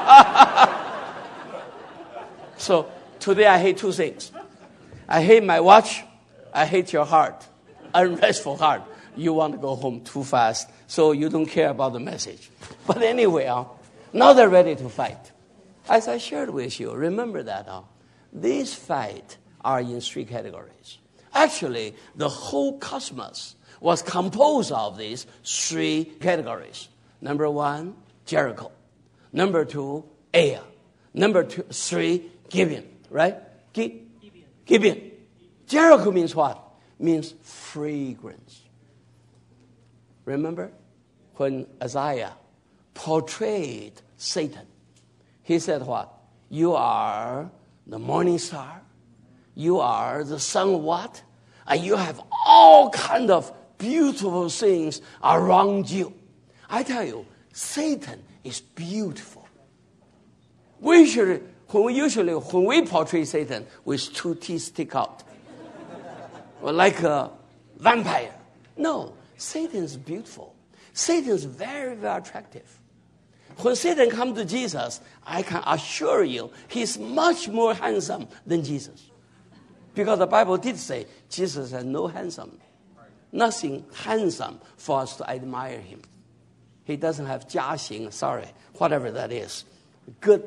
So today I hate 2 things. I hate my watch. I hate your heart. Unrestful heart. You want to go home too fast, so you don't care about the message. But anyway, now they're ready to fight. As I shared with you, remember that these fights are in 3 categories. Actually, the whole cosmos was composed of these 3 categories. Number 1, Jericho. Number 2, Ai. Number 3, Gibeon. Right? Gibeon. Jericho means what? Means fragrance. Remember when Isaiah portrayed Satan, he said what? You are the morning star. You are the sun what? And you have all kind of beautiful things around you. I tell you, Satan is beautiful. When we portray Satan with 2 teeth stick out, like a vampire. No, Satan is beautiful. Satan is very, very attractive. When Satan comes to Jesus, I can assure you he's much more handsome than Jesus. Because the Bible did say Jesus has no handsome. Nothing handsome for us to admire him. He doesn't have 家型, whatever that is. Good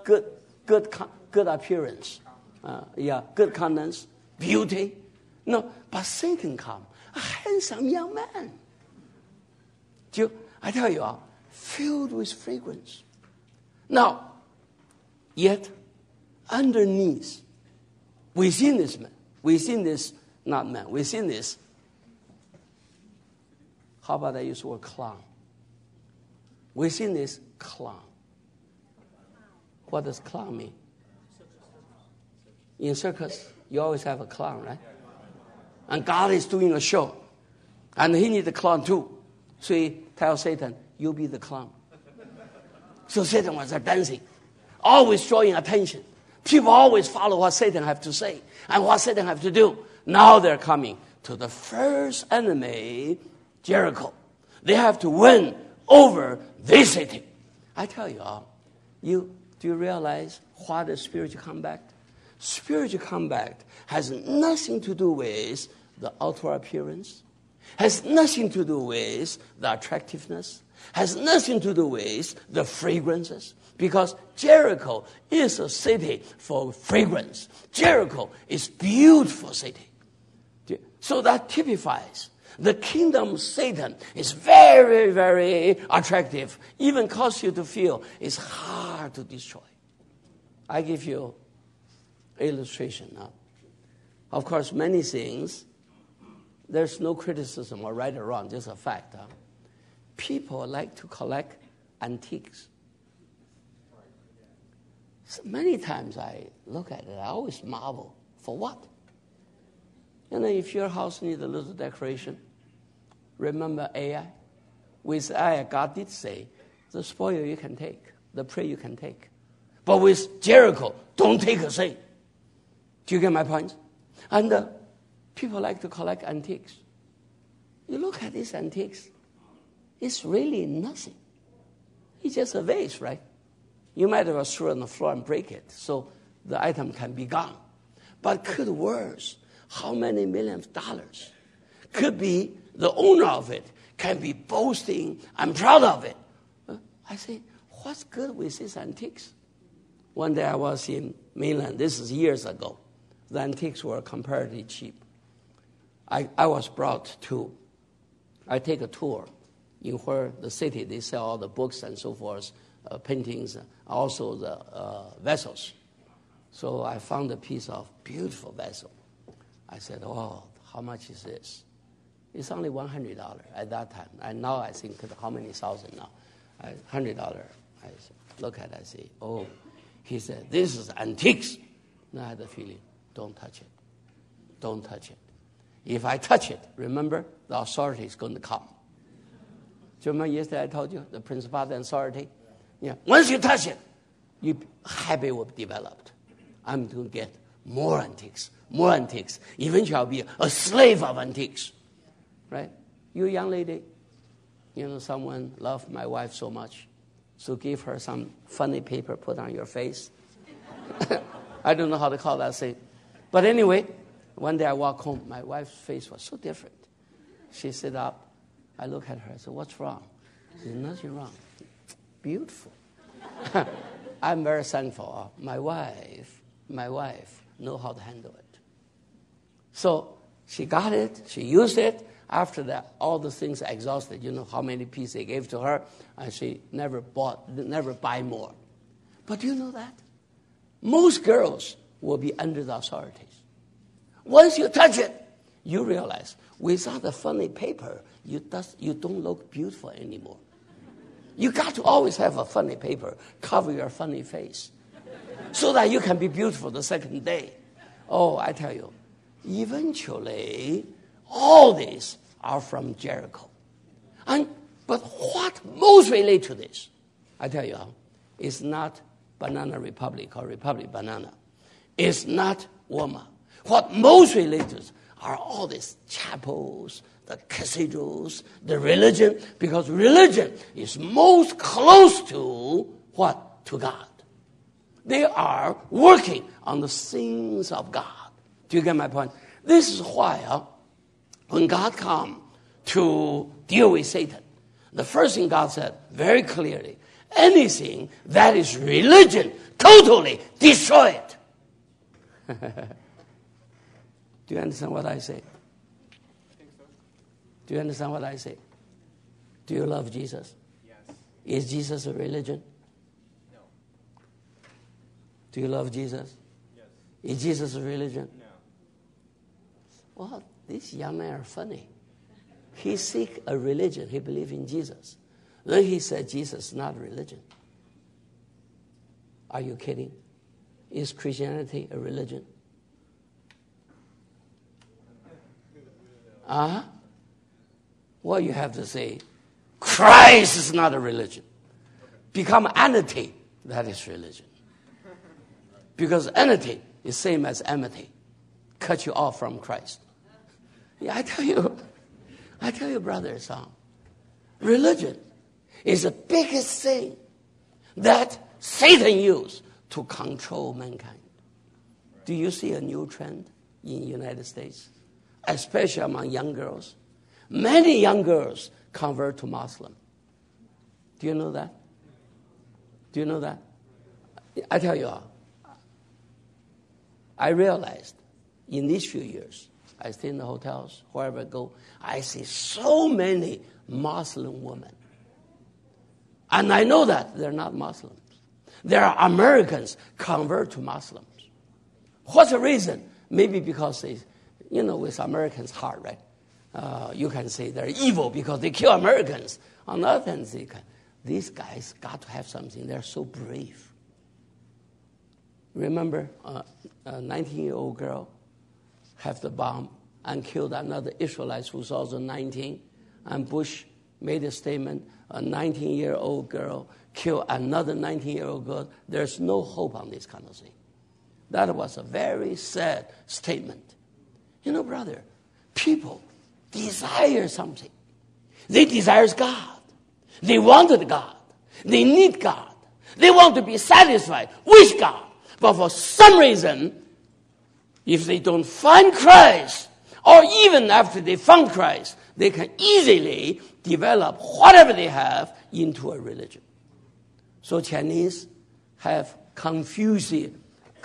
appearance. Good countenance, beauty. No, but Satan come, a handsome young man. I tell you, filled with fragrance. Now, yet, underneath, within this, how about I use the word clown? Within this clown. What does clown mean? In circus, you always have a clown, right? And God is doing a show. And he needs a clown too. So he tells Satan, you be the clown. So Satan was there dancing, always drawing attention. People always follow what Satan have to say and what Satan have to do. Now they're coming to the first enemy, Jericho. They have to win over this city. I tell you, do you realize what is spiritual combat? Spiritual combat has nothing to do with the outer appearance. Has nothing to do with the attractiveness, has nothing to do with the fragrances, because Jericho is a city for fragrance. Jericho is beautiful city. So that typifies the kingdom of Satan is very, very attractive, even cause you to feel it's hard to destroy. I give you illustration now. Of course, many things, there's no criticism or right or wrong, just a fact. People like to collect antiques. So many times I look at it, I always marvel. For what? If your house needs a little decoration, remember Ai? With Ai, God did say, the spoil you can take, the prey you can take. But with Jericho, don't take a thing. Do you get my point? And people like to collect antiques. You look at these antiques, it's really nothing. It's just a vase, right? You might as well throw it on the floor and break it so the item can be gone. But could worse, how many millions of dollars could be the owner of it, can be boasting, I'm proud of it. I say, what's good with these antiques? One day I was in mainland, this is years ago. The antiques were comparatively cheap. I was brought to, I take a tour in where the city, they sell all the books and so forth, paintings, also the vessels. So I found a piece of beautiful vessel. I said, oh, how much is this? It's only $100 at that time. And now I think, how many thousand now? $100. I look at it, I say, oh. He said, this is antiques. Now I had the feeling, don't touch it. Don't touch it. If I touch it, remember, the authority is going to come. Do you remember yesterday I told you, the principality and authority? Yeah. Once you touch it, habit will be developed. I'm going to get more antiques, more antiques. Eventually I'll be a slave of antiques. Right? You young lady, someone loved my wife so much, so give her some funny paper, put on your face. I don't know how to call that thing. But anyway, one day I walk home, my wife's face was so different. She sit up, I look at her, I said, what's wrong? She said, nothing wrong. Beautiful. I'm very thankful. My wife know how to handle it. So she got it, she used it. After that, all the things are exhausted. You know how many pieces they gave to her, and she never buy more. But do you know that? Most girls will be under the authorities. Once you touch it, you realize without the funny paper, you don't look beautiful anymore. You got to always have a funny paper cover your funny face so that you can be beautiful the second day. Oh, I tell you, eventually, all these are from Jericho. But what most relate to this, I tell you, is not Banana Republic or Republic Banana. It's not Walmart. What most relate to are all these chapels, the cathedrals, the religion, because religion is most close to what? To God. They are working on the things of God. Do you get my point? This is why when God come to deal with Satan, the first thing God said very clearly, anything that is religion, totally destroy it. Do you understand what I say? I think so. Do you understand what I say? Do you love Jesus? Yes. Is Jesus a religion? No. Do you love Jesus? Yes. Is Jesus a religion? No. Well, these young men are funny. He seek a religion. He believe in Jesus. Then he said Jesus is not a religion. Are you kidding? Is Christianity a religion? Well, you have to say, Christ is not a religion. Become enmity, that is religion. Because enmity is same as enmity. Cut you off from Christ. Yeah, I tell you, brothers, religion is the biggest thing that Satan used to control mankind. Do you see a new trend in the United States, especially among young girls? Many young girls convert to Muslim. Do you know that? Do you know that? I tell you, I realized in these few years, I stay in the hotels, wherever I go, I see so many Muslim women. And I know that they're not Muslims. There are Americans convert to Muslims. What's the reason? Maybe because they, with Americans' heart, right? You can say they're evil because they kill Americans. On the other hand, these guys got to have something. They're so brave. Remember, a 19-year-old girl had the bomb and killed another Israelite who's also 19. And Bush made a statement, a 19-year-old girl killed another 19-year-old girl. There's no hope on this kind of thing. That was a very sad statement. Brother, people desire something. They desire God. They wanted God. They need God. They want to be satisfied with God. But for some reason, if they don't find Christ, or even after they found Christ, they can easily develop whatever they have into a religion. So Chinese have Confucianism.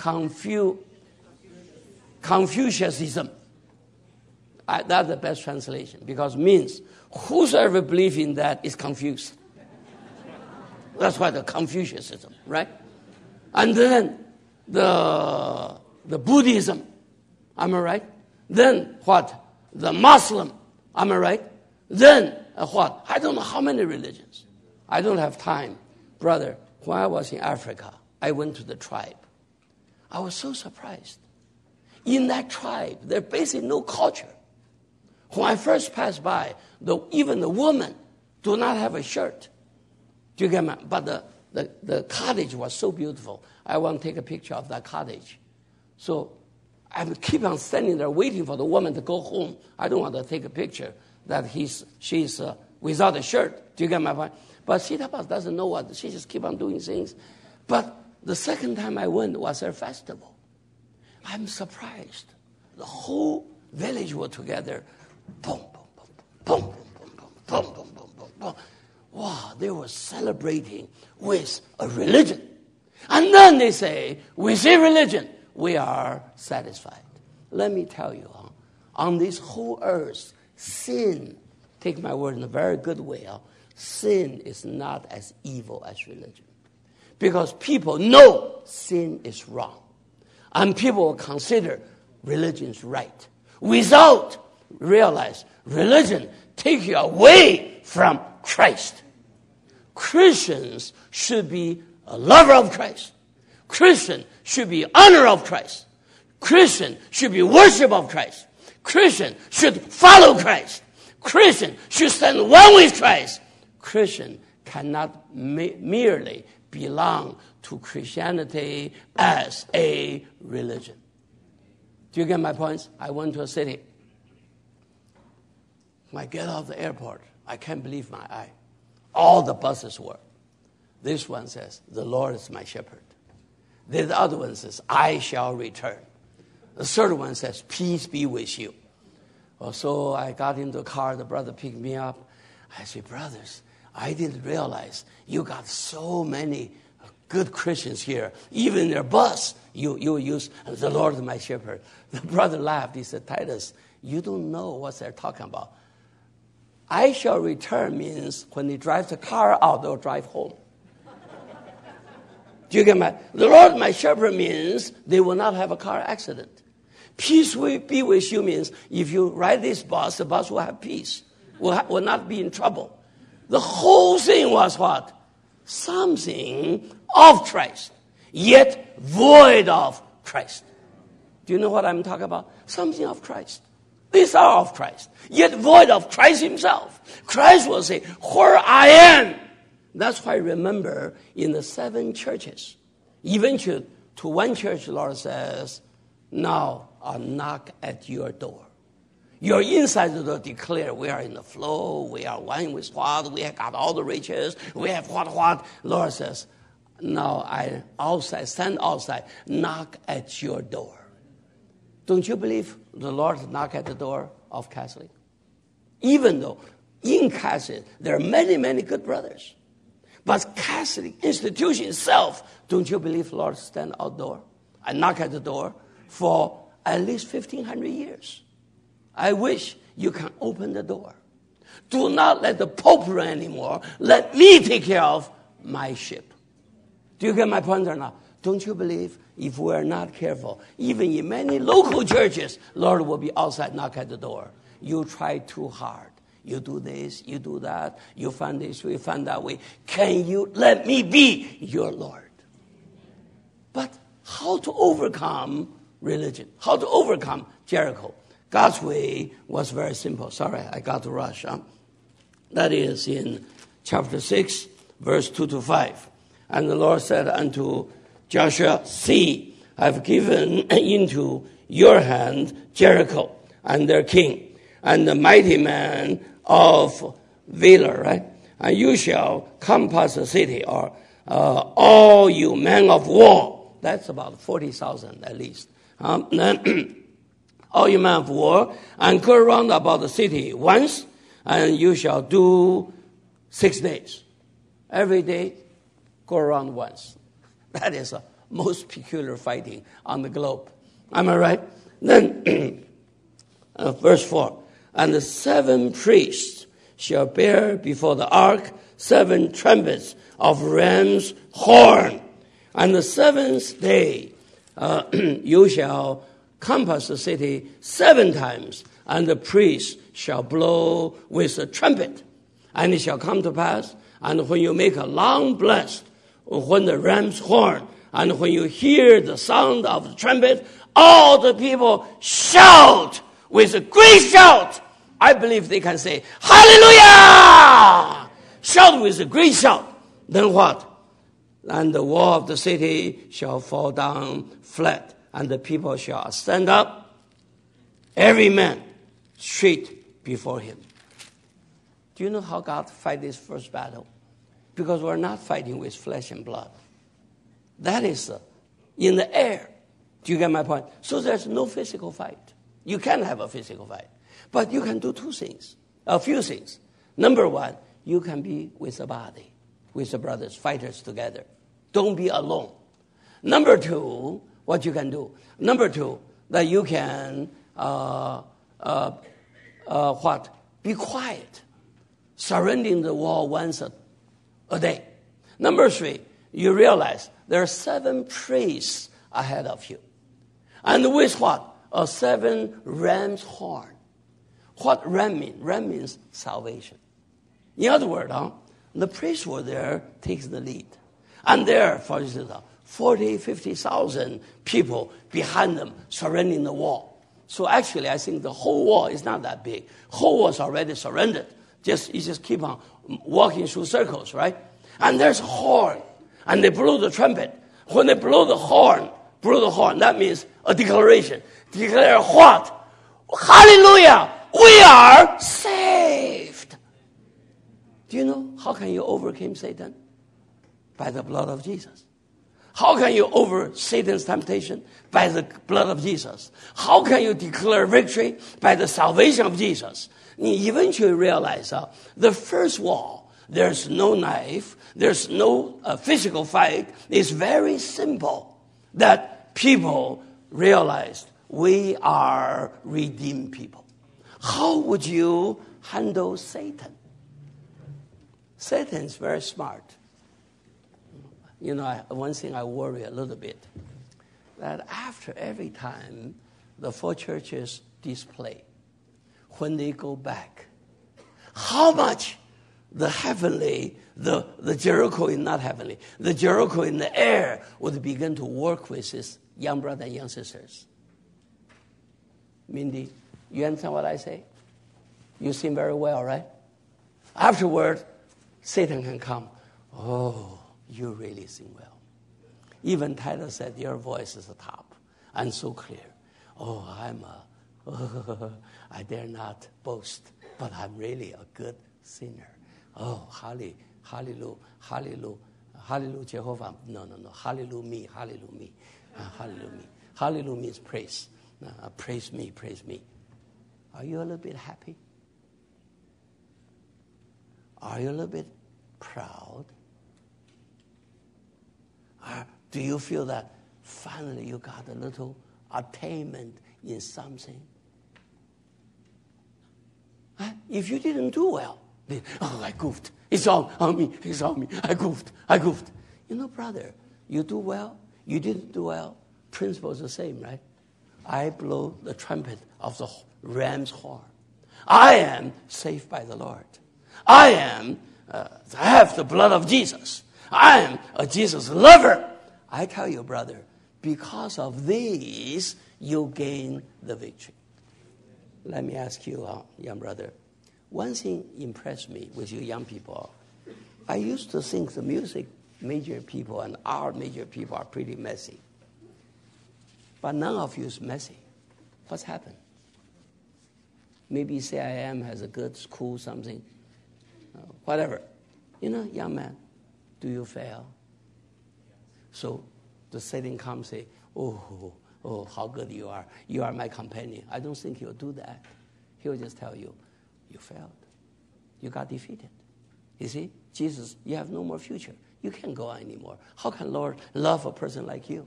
That's the best translation, because it means whosoever believes in that is confused. That's why the Confucianism, right? And then the Buddhism, am I right? Then what? The Muslim, am I right? Then what? I don't know how many religions. I don't have time. Brother, when I was in Africa, I went to the tribe. I was so surprised. In that tribe, there's basically no culture. When I first passed by, even the women do not have a shirt. Do you get me? But the cottage was so beautiful. I want to take a picture of that cottage. So I keep on standing there waiting for the woman to go home. I don't want to take a picture that she's without a shirt. Do you get my point? But Sita Bus doesn't know what. She just keep on doing things. But the second time I went was her festival. I'm surprised. The whole village were together. Boom, boom, boom, boom, boom, boom, boom, boom, boom, boom, boom. Wow, they were celebrating with a religion. And then they say, with a religion, we are satisfied. Let me tell you, on this whole earth, sin, take my word in a very good way, sin is not as evil as religion. Because people know sin is wrong. And people will consider religion is right. Without realize religion takes you away from Christ. Christians should be a lover of Christ. Christian should be honor of Christ. Christian should be worship of Christ. Christian should follow Christ. Christian should stand one with Christ. Christian cannot merely belong to Christianity as a religion. Do you get my points? I went to a city. When I get out of the airport, I can't believe my eye. All the buses were. This one says, the Lord is my shepherd. The other one says, I shall return. The third one says, peace be with you. So I got into the car. The brother picked me up. I said, brothers, I didn't realize you got so many good Christians here. Even in their bus, you use the Lord is my shepherd. The brother laughed. He said, Titus, you don't know what they're talking about. I shall return means when they drive the car out, they'll drive home. Do you get the Lord my shepherd means they will not have a car accident. Peace will be with you means if you ride this bus, the bus will have peace, will not be in trouble. The whole thing was what? Something of Christ, yet void of Christ. Do you know what I'm talking about? Something of Christ. These are of Christ, yet void of Christ himself. Christ will say, where I am. That's why I remember in the 7 churches, eventually to one church, the Lord says, now I'll knock at your door. Your inside the door declare we are in the flow, we are one with what, we have got all the riches, we have what. Lord says, now I stand outside, knock at your door. Don't you believe the Lord knock at the door of Catholic? Even though in Catholic, there are many, many good brothers. But Catholic institution itself, don't you believe the Lord stand outdoor and knock at the door for at least 1,500 years? I wish you can open the door. Do not let the Pope run anymore. Let me take care of my ship. Do you get my point or not? Don't you believe if we are not careful, even in many local churches, Lord will be outside, knock at the door. You try too hard. You do this, you do that, you find this way, find that way. Can you let me be your Lord? But how to overcome religion? How to overcome Jericho? God's way was very simple. Sorry, I got to rush. That is in chapter 6, verse 2 to 5. And the Lord said unto Joshua, see, I've given into your hand Jericho and their king, and the mighty man of valor, right? And you shall compass the city, or all you men of war. That's about 40,000 at least. All you men of war, and go around about the city once, and you shall do 6 days. Every day, go around once. That is the most peculiar fighting on the globe. Am I right? Then, verse 4. And the 7 priests shall bear before the ark 7 trumpets of ram's horn. And the 7th day you shall compass the city 7 times, and the priest shall blow with a trumpet. And it shall come to pass, and when you make a long blast, when the ram's horn, and when you hear the sound of the trumpet, all the people shout with a great shout. I believe they can say, hallelujah! Shout with a great shout. Then what? And the wall of the city shall fall down flat, and the people shall stand up, every man straight before him. Do you know how God fight this first battle? Because we're not fighting with flesh and blood. That is in the air. Do you get my point? So there's no physical fight. You can have a physical fight. But you can do 2 things, a few things. Number 1, you can be with the body, with the brothers, fighters together. Don't be alone. Number 2, what you can do. Number 2, that you can, Be quiet. Surrendering the wall once a day. Number 3, you realize there are 7 priests ahead of you. And with what? A 7 ram's horn. What ram mean? Ram means salvation. In other words, the priests were there, takes the lead. And there, for instance, 40, 50,000 people behind them surrendering the wall. So actually, I think the whole wall is not that big. Whole wall is already surrendered. You just keep on walking through circles, right? And there's a horn, and they blow the trumpet. When they blow the horn, that means a declaration. Declare what? Hallelujah! We are saved. Do you know how can you overcome Satan? By the blood of Jesus. How can you over Satan's temptation? By the blood of Jesus. How can you declare victory? By the salvation of Jesus. You eventually realize the first wall, there's no knife, there's no physical fight. It's very simple that people realized we are redeemed people. How would you handle Satan? Satan's very smart. You know, one thing I worry a little bit, that after every time the 4 churches display, when they go back, how much the heavenly, the Jericho is not heavenly, the Jericho in the air would begin to work with his young brothers and young sisters. Mindy, you understand what I say? You sing very well, right? Afterward, Satan can come. Oh, you really sing well. Even Titus said, your voice is the top and so clear. Oh, I dare not boast, but I'm really a good singer. Oh, hallelujah, hallelujah, hallelujah, Jehovah. No, hallelujah me, hallelujah me, hallelujah me. Hallelujah means praise. Praise me, praise me. Are you a little bit happy? Are you a little bit proud? Do you feel that finally you got a little attainment in something? If you didn't do well, then, I goofed. It's on me. It's on me. I goofed. You know, brother, you do well, you didn't do well. Principle is the same, right? I blow the trumpet of the ram's horn. I am saved by the Lord. I have the blood of Jesus. I am a Jesus lover. I tell you, brother, because of these, you gain the victory. Let me ask you, young brother, one thing impressed me with you young people. I used to think the music major people and art major people are pretty messy. But none of you is messy. What's happened? Maybe CIM has a good school, something. Whatever. You know, young man, do you fail? So the Satan comes and say, oh, how good you are. You are my companion. I don't think he'll do that. He'll just tell you, you failed. You got defeated. You see, Jesus, you have no more future. You can't go on anymore. How can Lord love a person like you?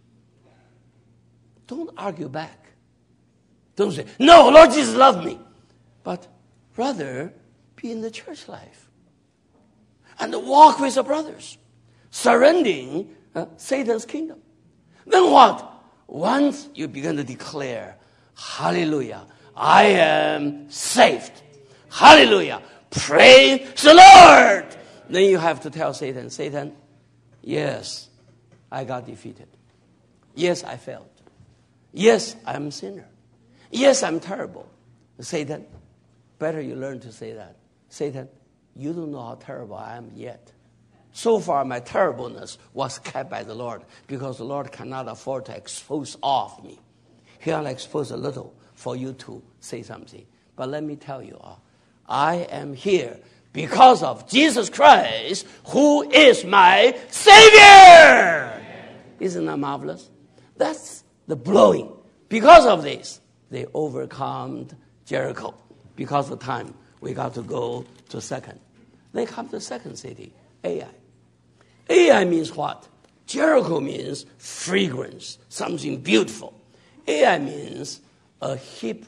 Don't argue back. Don't say, no, Lord Jesus loved me. But rather, be in the church life. And walk with the brothers. Surrendering Satan's kingdom. Then what? Once you begin to declare, hallelujah, I am saved. Hallelujah, praise the Lord. Then you have to tell Satan, Satan, yes, I got defeated. Yes, I failed. Yes, I'm a sinner. Yes, I'm terrible. Satan, better you learn to say that. Satan, you don't know how terrible I am yet. So far, my terribleness was kept by the Lord because the Lord cannot afford to expose all of me. He'll expose a little for you to say something. But let me tell you, I am here because of Jesus Christ, who is my Savior. Isn't that marvelous? That's the blowing. Because of this, they overcome Jericho. Because of time, we got to go to second. They come to the second city, Ai. Ai means what? Jericho means fragrance, something beautiful. Ai means a heap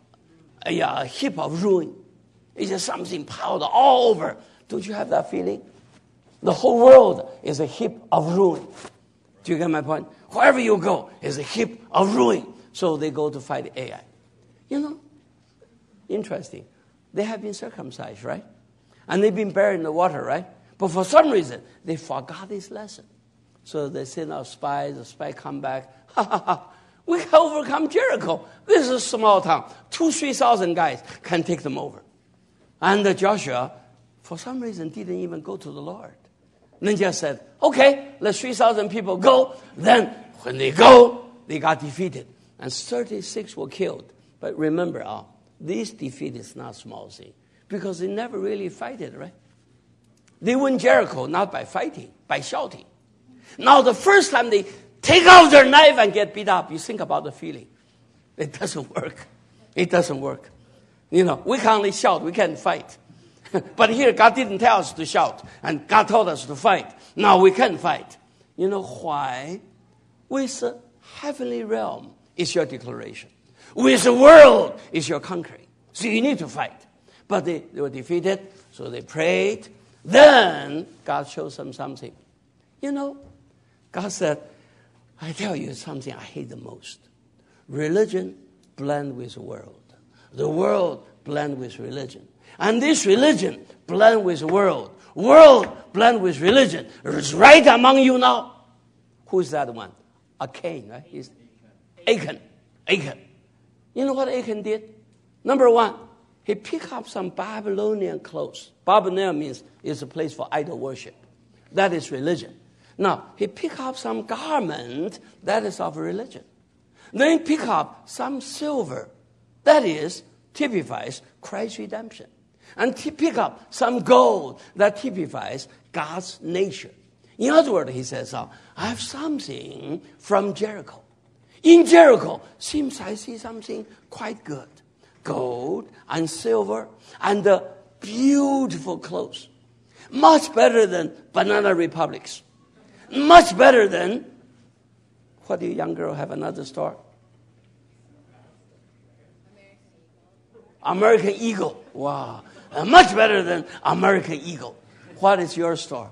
of ruin. It's just something piled all over. Don't you have that feeling? The whole world is a heap of ruin. Do you get my point? Wherever you go is a heap of ruin. So they go to fight Ai. You know, interesting. They have been circumcised, right? And they've been buried in the water, right? But for some reason, they forgot this lesson. So they send out spies. The spy come back. We can overcome Jericho. This is a small town. 2,000-3,000 guys can take them over. And Joshua, for some reason, didn't even go to the Lord. And then just said, okay, let 3,000 people go. Then when they go, they got defeated. And 36 were killed. But remember, this defeat is not a small thing. Because they never really fight it, right? They win Jericho not by fighting, by shouting. Now the first time they take out their knife and get beat up, you think about the feeling. It doesn't work. It doesn't work. You know, we can only shout, we can't fight. But here, God didn't tell us to shout, and God told us to fight. Now we can fight. You know why? With the heavenly realm is your declaration. With the world is your conquering. So you need to fight. But they were defeated, so they prayed. Then God shows them something. You know, God said, I tell you something I hate the most. Religion blend with the world. The world blend with religion. And this religion blend with the world. World blend with religion. It's right among you now. Who's that one? Achan, right? He's Achan. You know what Achan did? Number one, he picked up some Babylonian clothes. Babylonian means it's a place for idol worship. That is religion. Now, he picked up some garment that is of religion. Then he picked up some silver that is typifies Christ's redemption. And he picked up some gold that typifies God's nature. In other words, he says, I have something from Jericho. In Jericho, seems I see something quite good. Gold and silver and beautiful clothes. Much better than Banana Republics. Much better than, what do you young girl have another store? American Eagle. Wow. Much better than American Eagle. What is your store?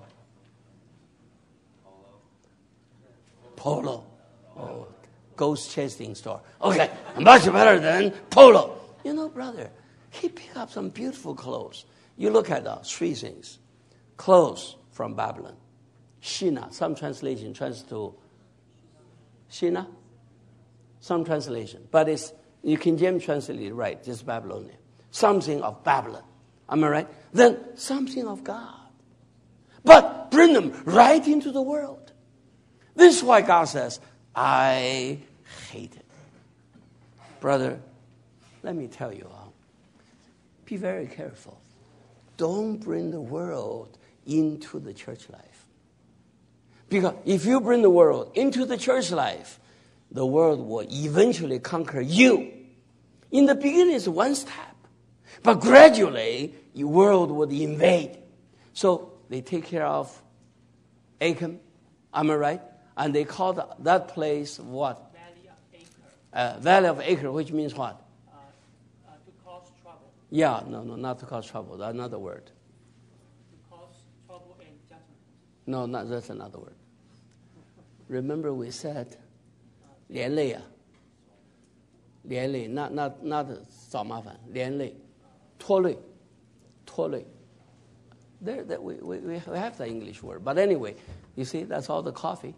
Polo. Oh, ghost chasing store. Okay, much better than Polo. You know, brother, he picked up some beautiful clothes. You look at three things. Clothes from Babylon. Shinar. Some translation translates to Shinar. Some translation. But it's, you King James translate it right, just Babylonian. Something of Babylon. Am I right? Then something of God. But bring them right into the world. This is why God says, I hate it. Brother, let me tell you, be very careful. Don't bring the world into the church life. Because if you bring the world into the church life, the world will eventually conquer you. In the beginning, it's one step. But gradually, your world would invade. So they take care of Achan. Am I right? And they called that place what? Valley of Acre. Valley of Acre, which means what? To cause trouble. Yeah, no, not to cause trouble. That's another word. To cause trouble and judgment. No, that's another word. Remember we said, 连累啊，连累 not 找麻烦，连累，拖累。There, we have the English word, but anyway, you see, that's all the coffee.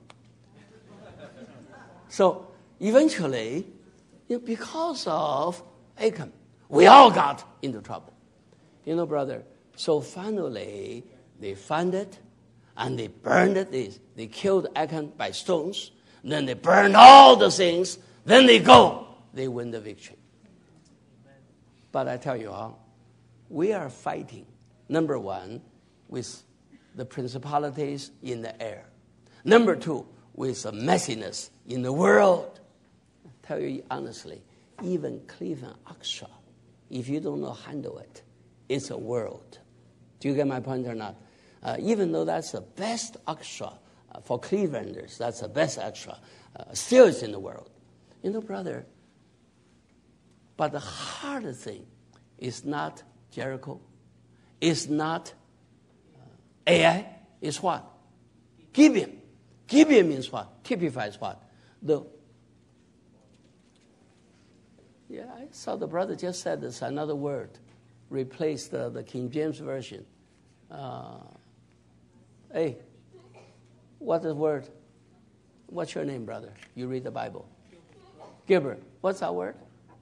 So eventually, because of Achan, we all got into trouble. You know, brother, so finally they found it and they burned it. They killed Achan by stones. Then they burned all the things. Then they win the victory. But I tell you, we are fighting, number one, with the principalities in the air. Number two, with the messiness in the world. I tell you honestly, even Cleveland Extra, if you don't know how to handle it, it's a world. Do you get my point or not? Even though that's the best extra for Clevelanders, that's the best extra, still it's in the world. You know, brother, but the hardest thing is not Jericho, it's not Ai, it's what? Gibeon. Gibeon means what? Typifies what? I saw the brother just said this, another word. Replace the King James Version. Hey, what's the word? What's your name, brother? You read the Bible. Gilbert. What's that word?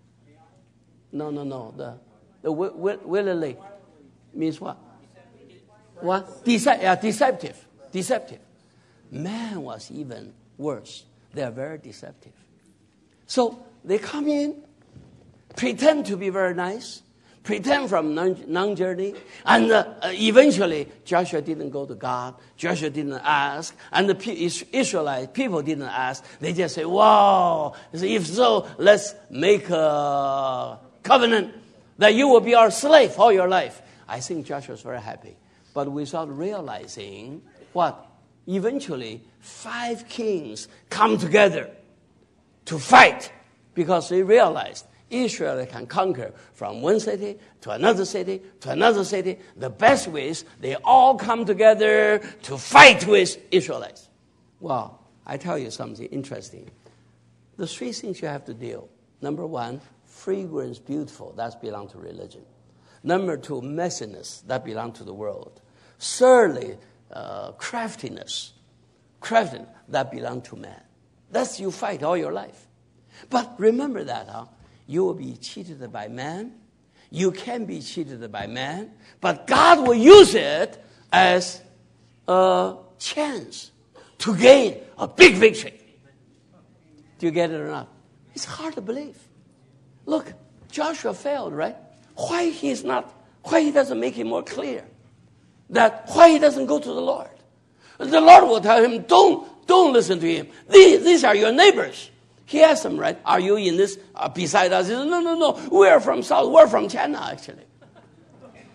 No. The willingly means what? What? Deceptive. Man was even worse. They are very deceptive. So they come in, pretend to be very nice, pretend from non-journey, and eventually Joshua didn't go to God. Joshua didn't ask, and the Israelite people didn't ask. They just say, wow, if so, let's make a covenant that you will be our slave all your life. I think Joshua was very happy. But without realizing what? Eventually, 5 kings come together to fight because they realized Israel can conquer from one city to another city to another city. The best way is they all come together to fight with Israelites. Well, I tell you something interesting. The 3 things you have to deal. Number 1, fragrance, beautiful. That belongs to religion. Number 2, messiness. That belongs to the world. Thirdly, craftiness. That belongs to man. That's you fight all your life. But remember that, you will be cheated by man. You can be cheated by man. But God will use it as a chance to gain a big victory. Do you get it or not? It's hard to believe. Look, Joshua failed, right? Why he doesn't make it more clear? That why he doesn't go to the Lord? The Lord will tell him, don't listen to him. These are your neighbors. He asked them, right, are you in this beside us? He said, no. We're from South. We're from China, actually. Right?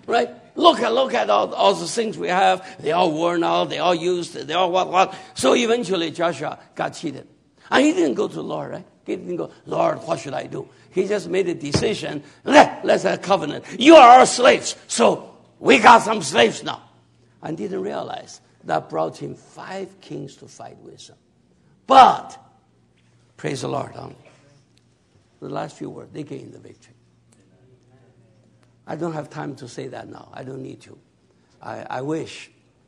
Look at all the things we have. They all worn out. They all used. They all what. So eventually Joshua got cheated. And he didn't go to the Lord, right? He didn't go, Lord, what should I do? He just made a decision. Let's have a covenant. You are our slaves. So we got some slaves now. And didn't realize that brought him 5 kings to fight with him. But, praise the Lord, the last few words, they gained the victory. I don't have time to say that now. I don't need to. I wish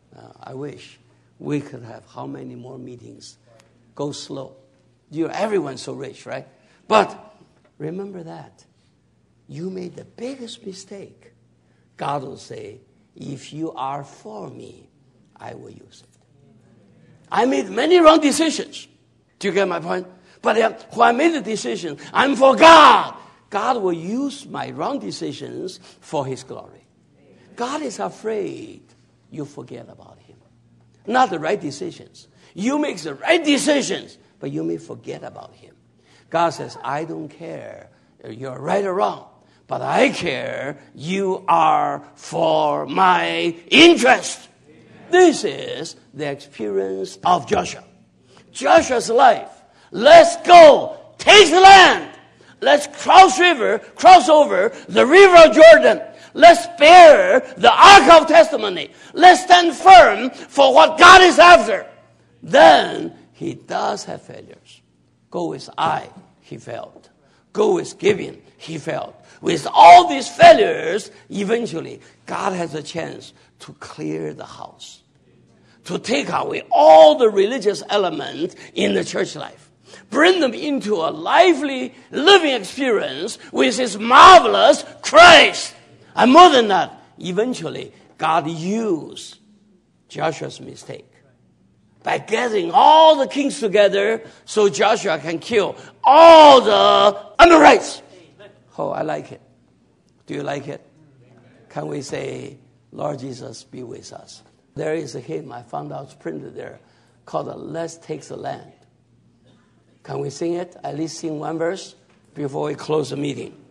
we could have how many more meetings. Go slow. Everyone's so rich, right? But remember that. You made the biggest mistake. God will say, if you are for me, I will use it. I made many wrong decisions. Do you get my point? But when I made the decision, I'm for God. God will use my wrong decisions for his glory. God is afraid you forget about him. Not the right decisions. You make the right decisions, but you may forget about him. God says, I don't care you're right or wrong, but I care you are for my interest. This is the experience of Joshua. Joshua's life. Let's go. Take the land. Let's cross over the river of Jordan. Let's bear the ark of testimony. Let's stand firm for what God is after. Then he does have failures. Go with Ai, he failed. Go with Gibeon, he failed. With all these failures, eventually, God has a chance to clear the house. To take away all the religious elements in the church life. Bring them into a lively, living experience with his marvelous Christ. And more than that, eventually, God used Joshua's mistake by gathering all the kings together so Joshua can kill all the Amorites. Oh, I like it. Do you like it? Can we say, Lord Jesus, be with us? There is a hymn I found out printed there called Let's Take the Land. Can we sing it? At least sing one verse before we close the meeting.